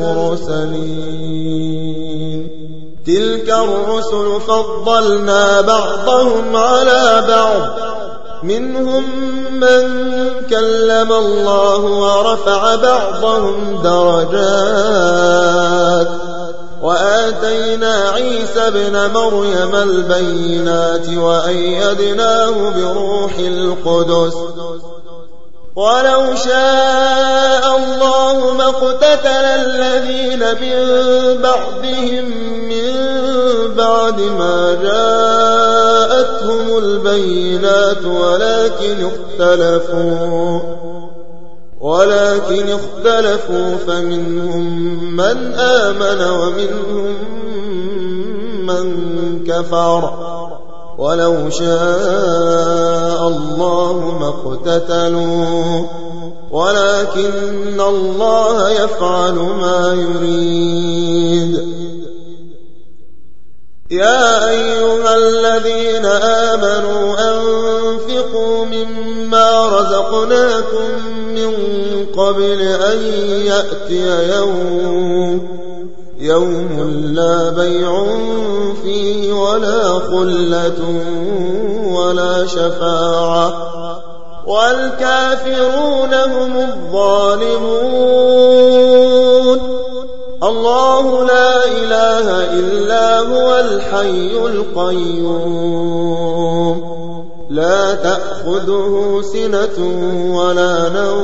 المرسلين. تلك الرسل فضلنا بعضهم على بعض منهم من كلم الله ورفع بعضهم درجات وآتينا عيسى ابن مريم البينات وأيدناه بروح القدس ولو شاء الله ما اقتتل الذين من بعدهم من بعد ما جاءتهم البينات ولكن اختلفوا ولكن اختلفوا فمنهم من آمن ومنهم من كفر ولو شاء الله ما اقتتلوا ولكن الله يفعل ما يريد. يا أيها الذين آمنوا أنفقوا مما رزقناكم من قبل أن يأتي يوم يوم لا بيع فيه ولا خلة ولا شفاعة والكافرون هم الظالمون. الله لا إله إلا هو الحي القيوم لا تأخذه سنة ولا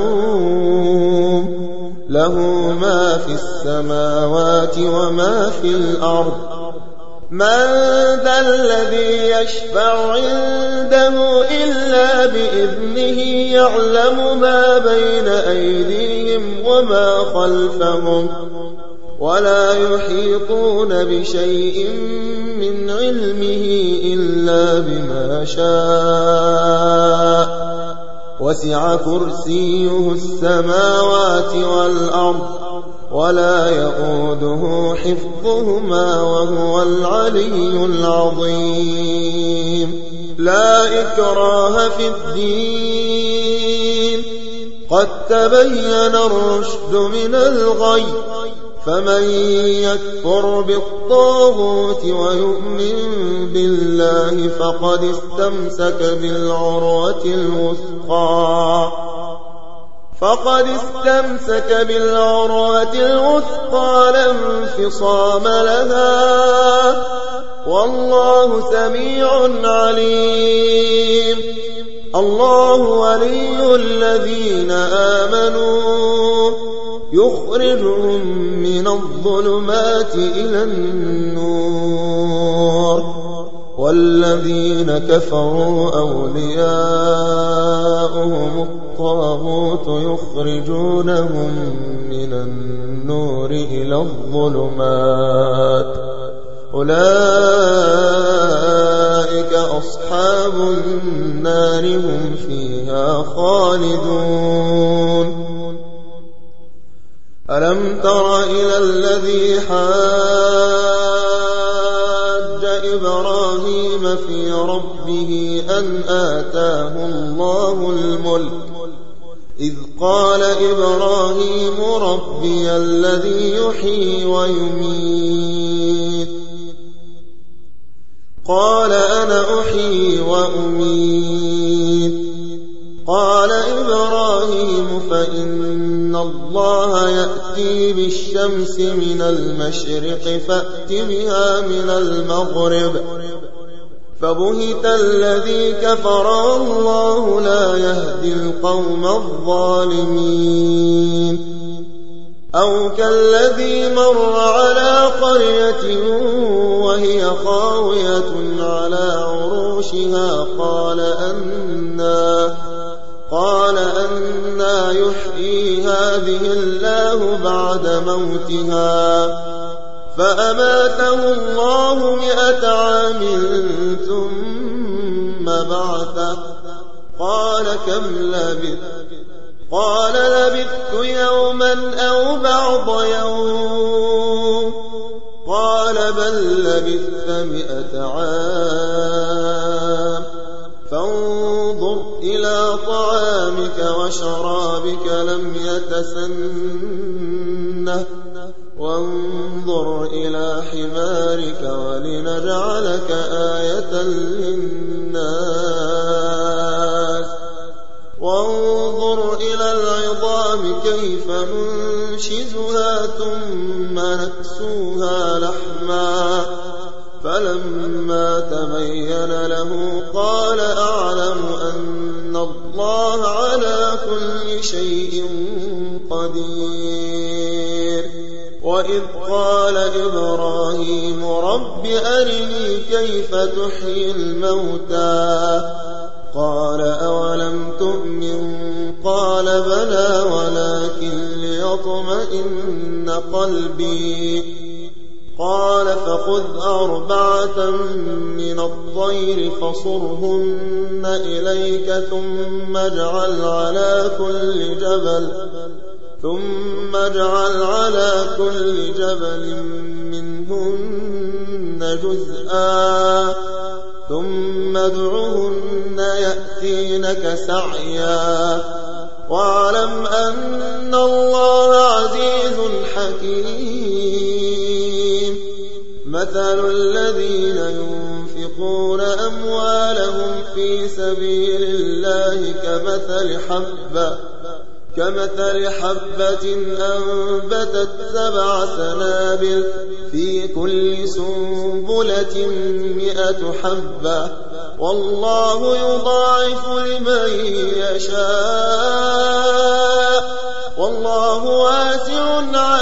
نوم له ما في السماوات وما في الأرض. من ذا الذي يشفع عنده إلا بإذنه يعلم ما بين أيديهم وما خلفهم ولا يحيطون بشيء من علمه إلا بما شاء وسع كرسيه السماوات والأرض ولا يؤوده حفظهما وهو العلي العظيم لا إكراه في الدين قد تبين الرشد من الغي فمن يكفر بالطاغوت ويؤمن بالله فقد استمسك بالعروة الوثقى فقد استمسك بالعروة الوثقى لا انفصام لها والله سميع عليم الله ولي الذين آمنوا يخرجهم من الظلمات إلى النور والذين كفروا أولياؤهم الطاغوت يخرجونهم من النور إلى الظلمات أولئك أصحاب النار هم فيها خالدون ألم تر إلى الذي حاج إبراهيم في ربه أن آتاه الله الملك إذ قال إبراهيم ربي الذي يحيي ويميت قال أنا أحيي وأميت قال إبراهيم فإن الله يأتي بالشمس من المشرق فأت بها من المغرب فبهت الذي كفر والله لا يهدي القوم الظالمين أو كالذي مر على قرية وهي خاوية على عروشها قال أنى قال أنى يحيي هذه الله بعد موتها فأماته الله مئة عام ثم بعثه قال كم لبثت قال لبثت يوما أو بعض يوم قال بل لبثت مئة عام فانظر إلى طعامك وشرابك لم يتسنه وانظر إلى حمارك ولنجعلك آية للناس وانظر إلى العظام كيف ننشزها ثم نكسوها لحما فلما تبين له قال أعلم أن الله على كل شيء قدير وإذ قال إبراهيم رب أرني كيف تحيي الموتى قال أولم تؤمن قال بلى ولكن ليطمئن قلبي قال فخذ أربعة من الطير فصرهن إليك ثم اجعل على كل جبل ثم اجعل على كل جبل منهن جزءا ثم ادعهن يأتينك سعيا واعلم أن الله عزيز حكيم مثل الذين ينفقون أموالهم في سبيل الله كمثل حبة كمثل حبة أنبتت سبع سنابل في كل سنبلة مئة حبة والله يضاعف لمن يشاء والله واسع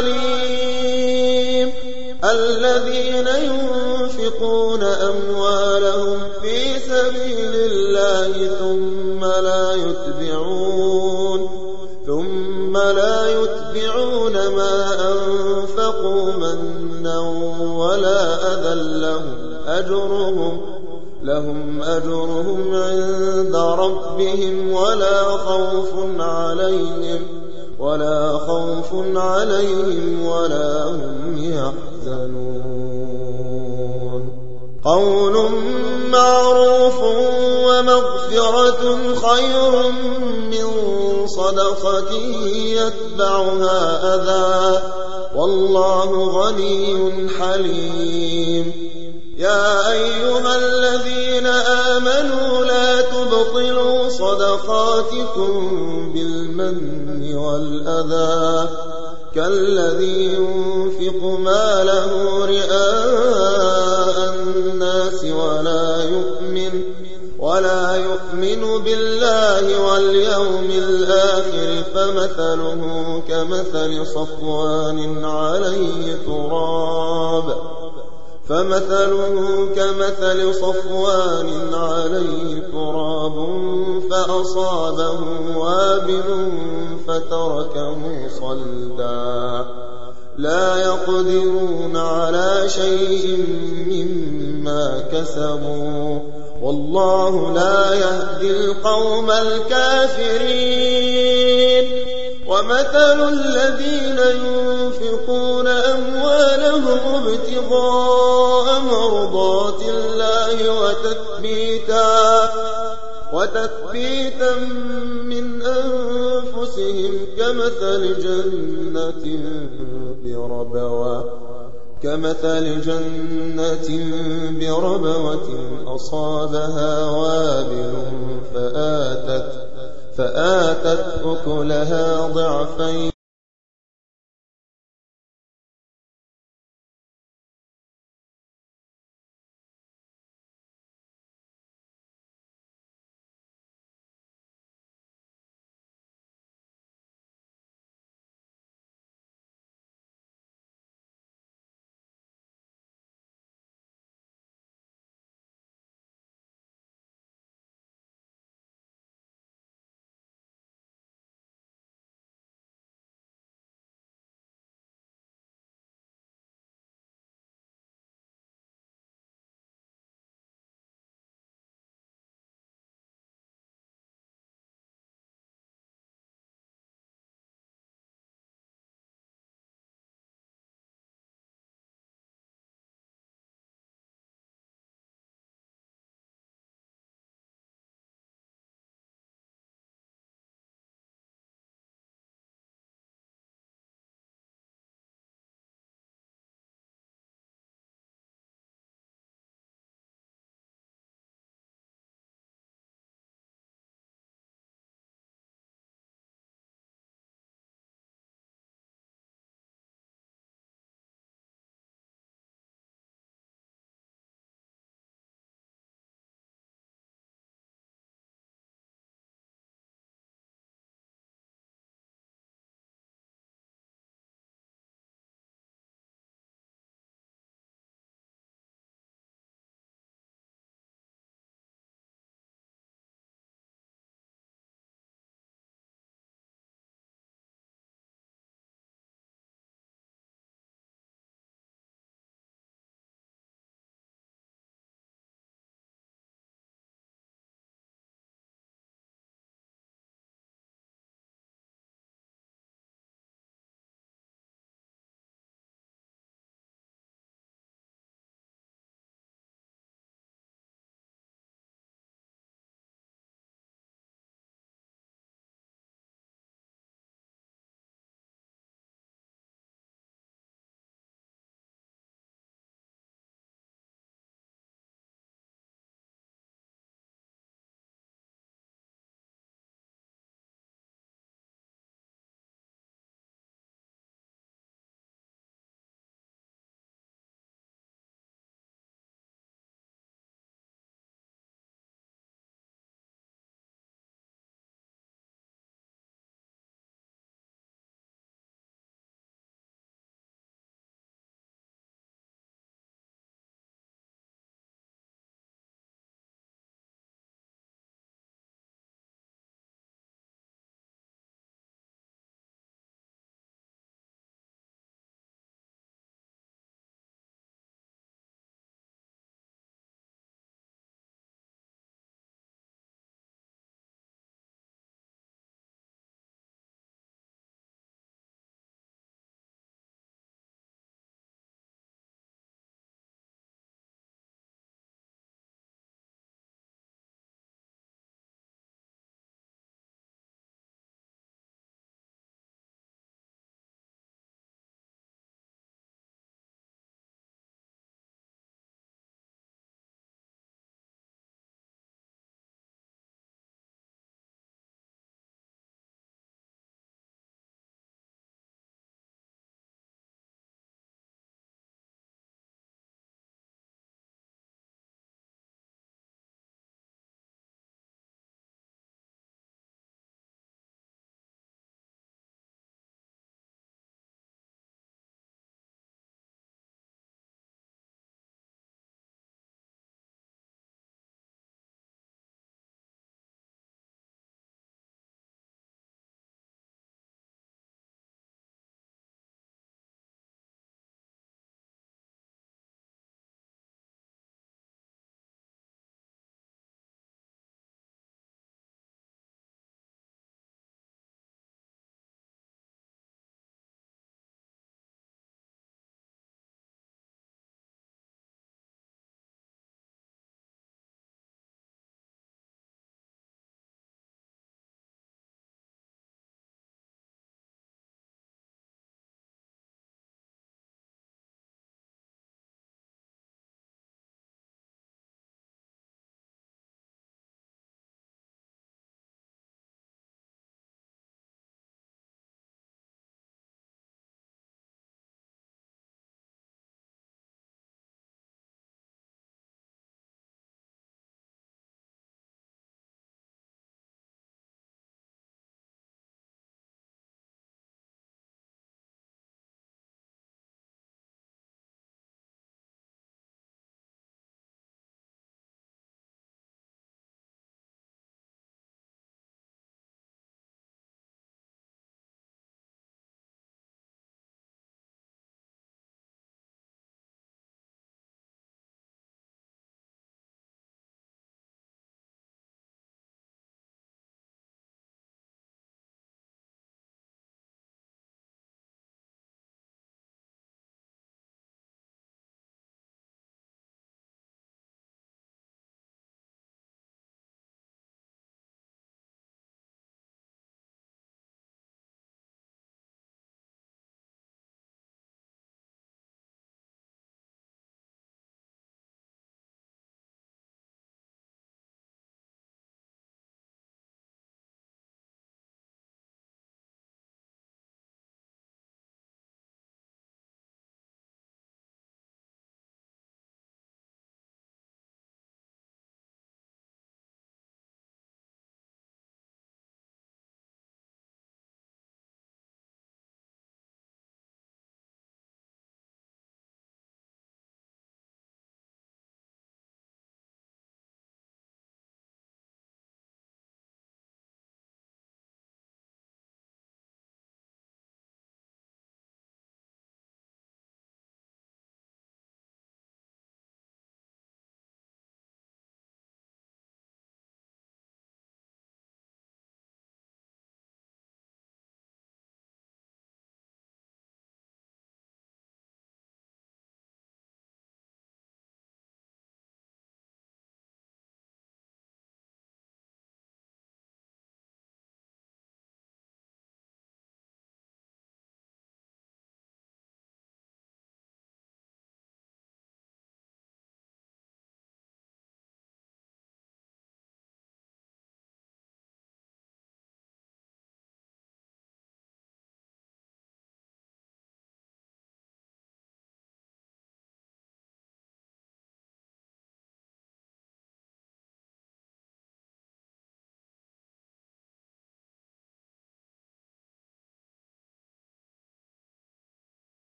عليم الذين ينفقون أموالهم في سبيل الله ثم لا يتبعون ثم ثم لا يتبعون ما أنفقوا منا ولا أذى لهم أجرهم لهم أجرهم عند ربهم ولا خوف عليهم ولا خوف عليهم ولا هم يحزنون قول معروف ومغفرة خير من صدقة يتبعها أذى والله غني حليم يا أيها الذين آمنوا لا تبطلوا صدقاتكم بالمن والأذى كالذي ينفق ماله رئاء الناس ولا يؤمن ولا يؤمن بالله واليوم الآخر فمثله كمثل صفوان عليه تراب فمثله كمثل صفوان عليه تراب فأصابه وابل فتركه صلدا لا يقدرون على شيء مما كسبوا والله لا يهدي القوم الكافرين ومثل الذين ينفقون أموالهم ابتغاء مرضات الله وتثبيتا وتثبيتا من أنفسهم كمثل جنة بربوة كمثل جنة بربوة أصابها وابل فآتت فآتت أكلها ضعفين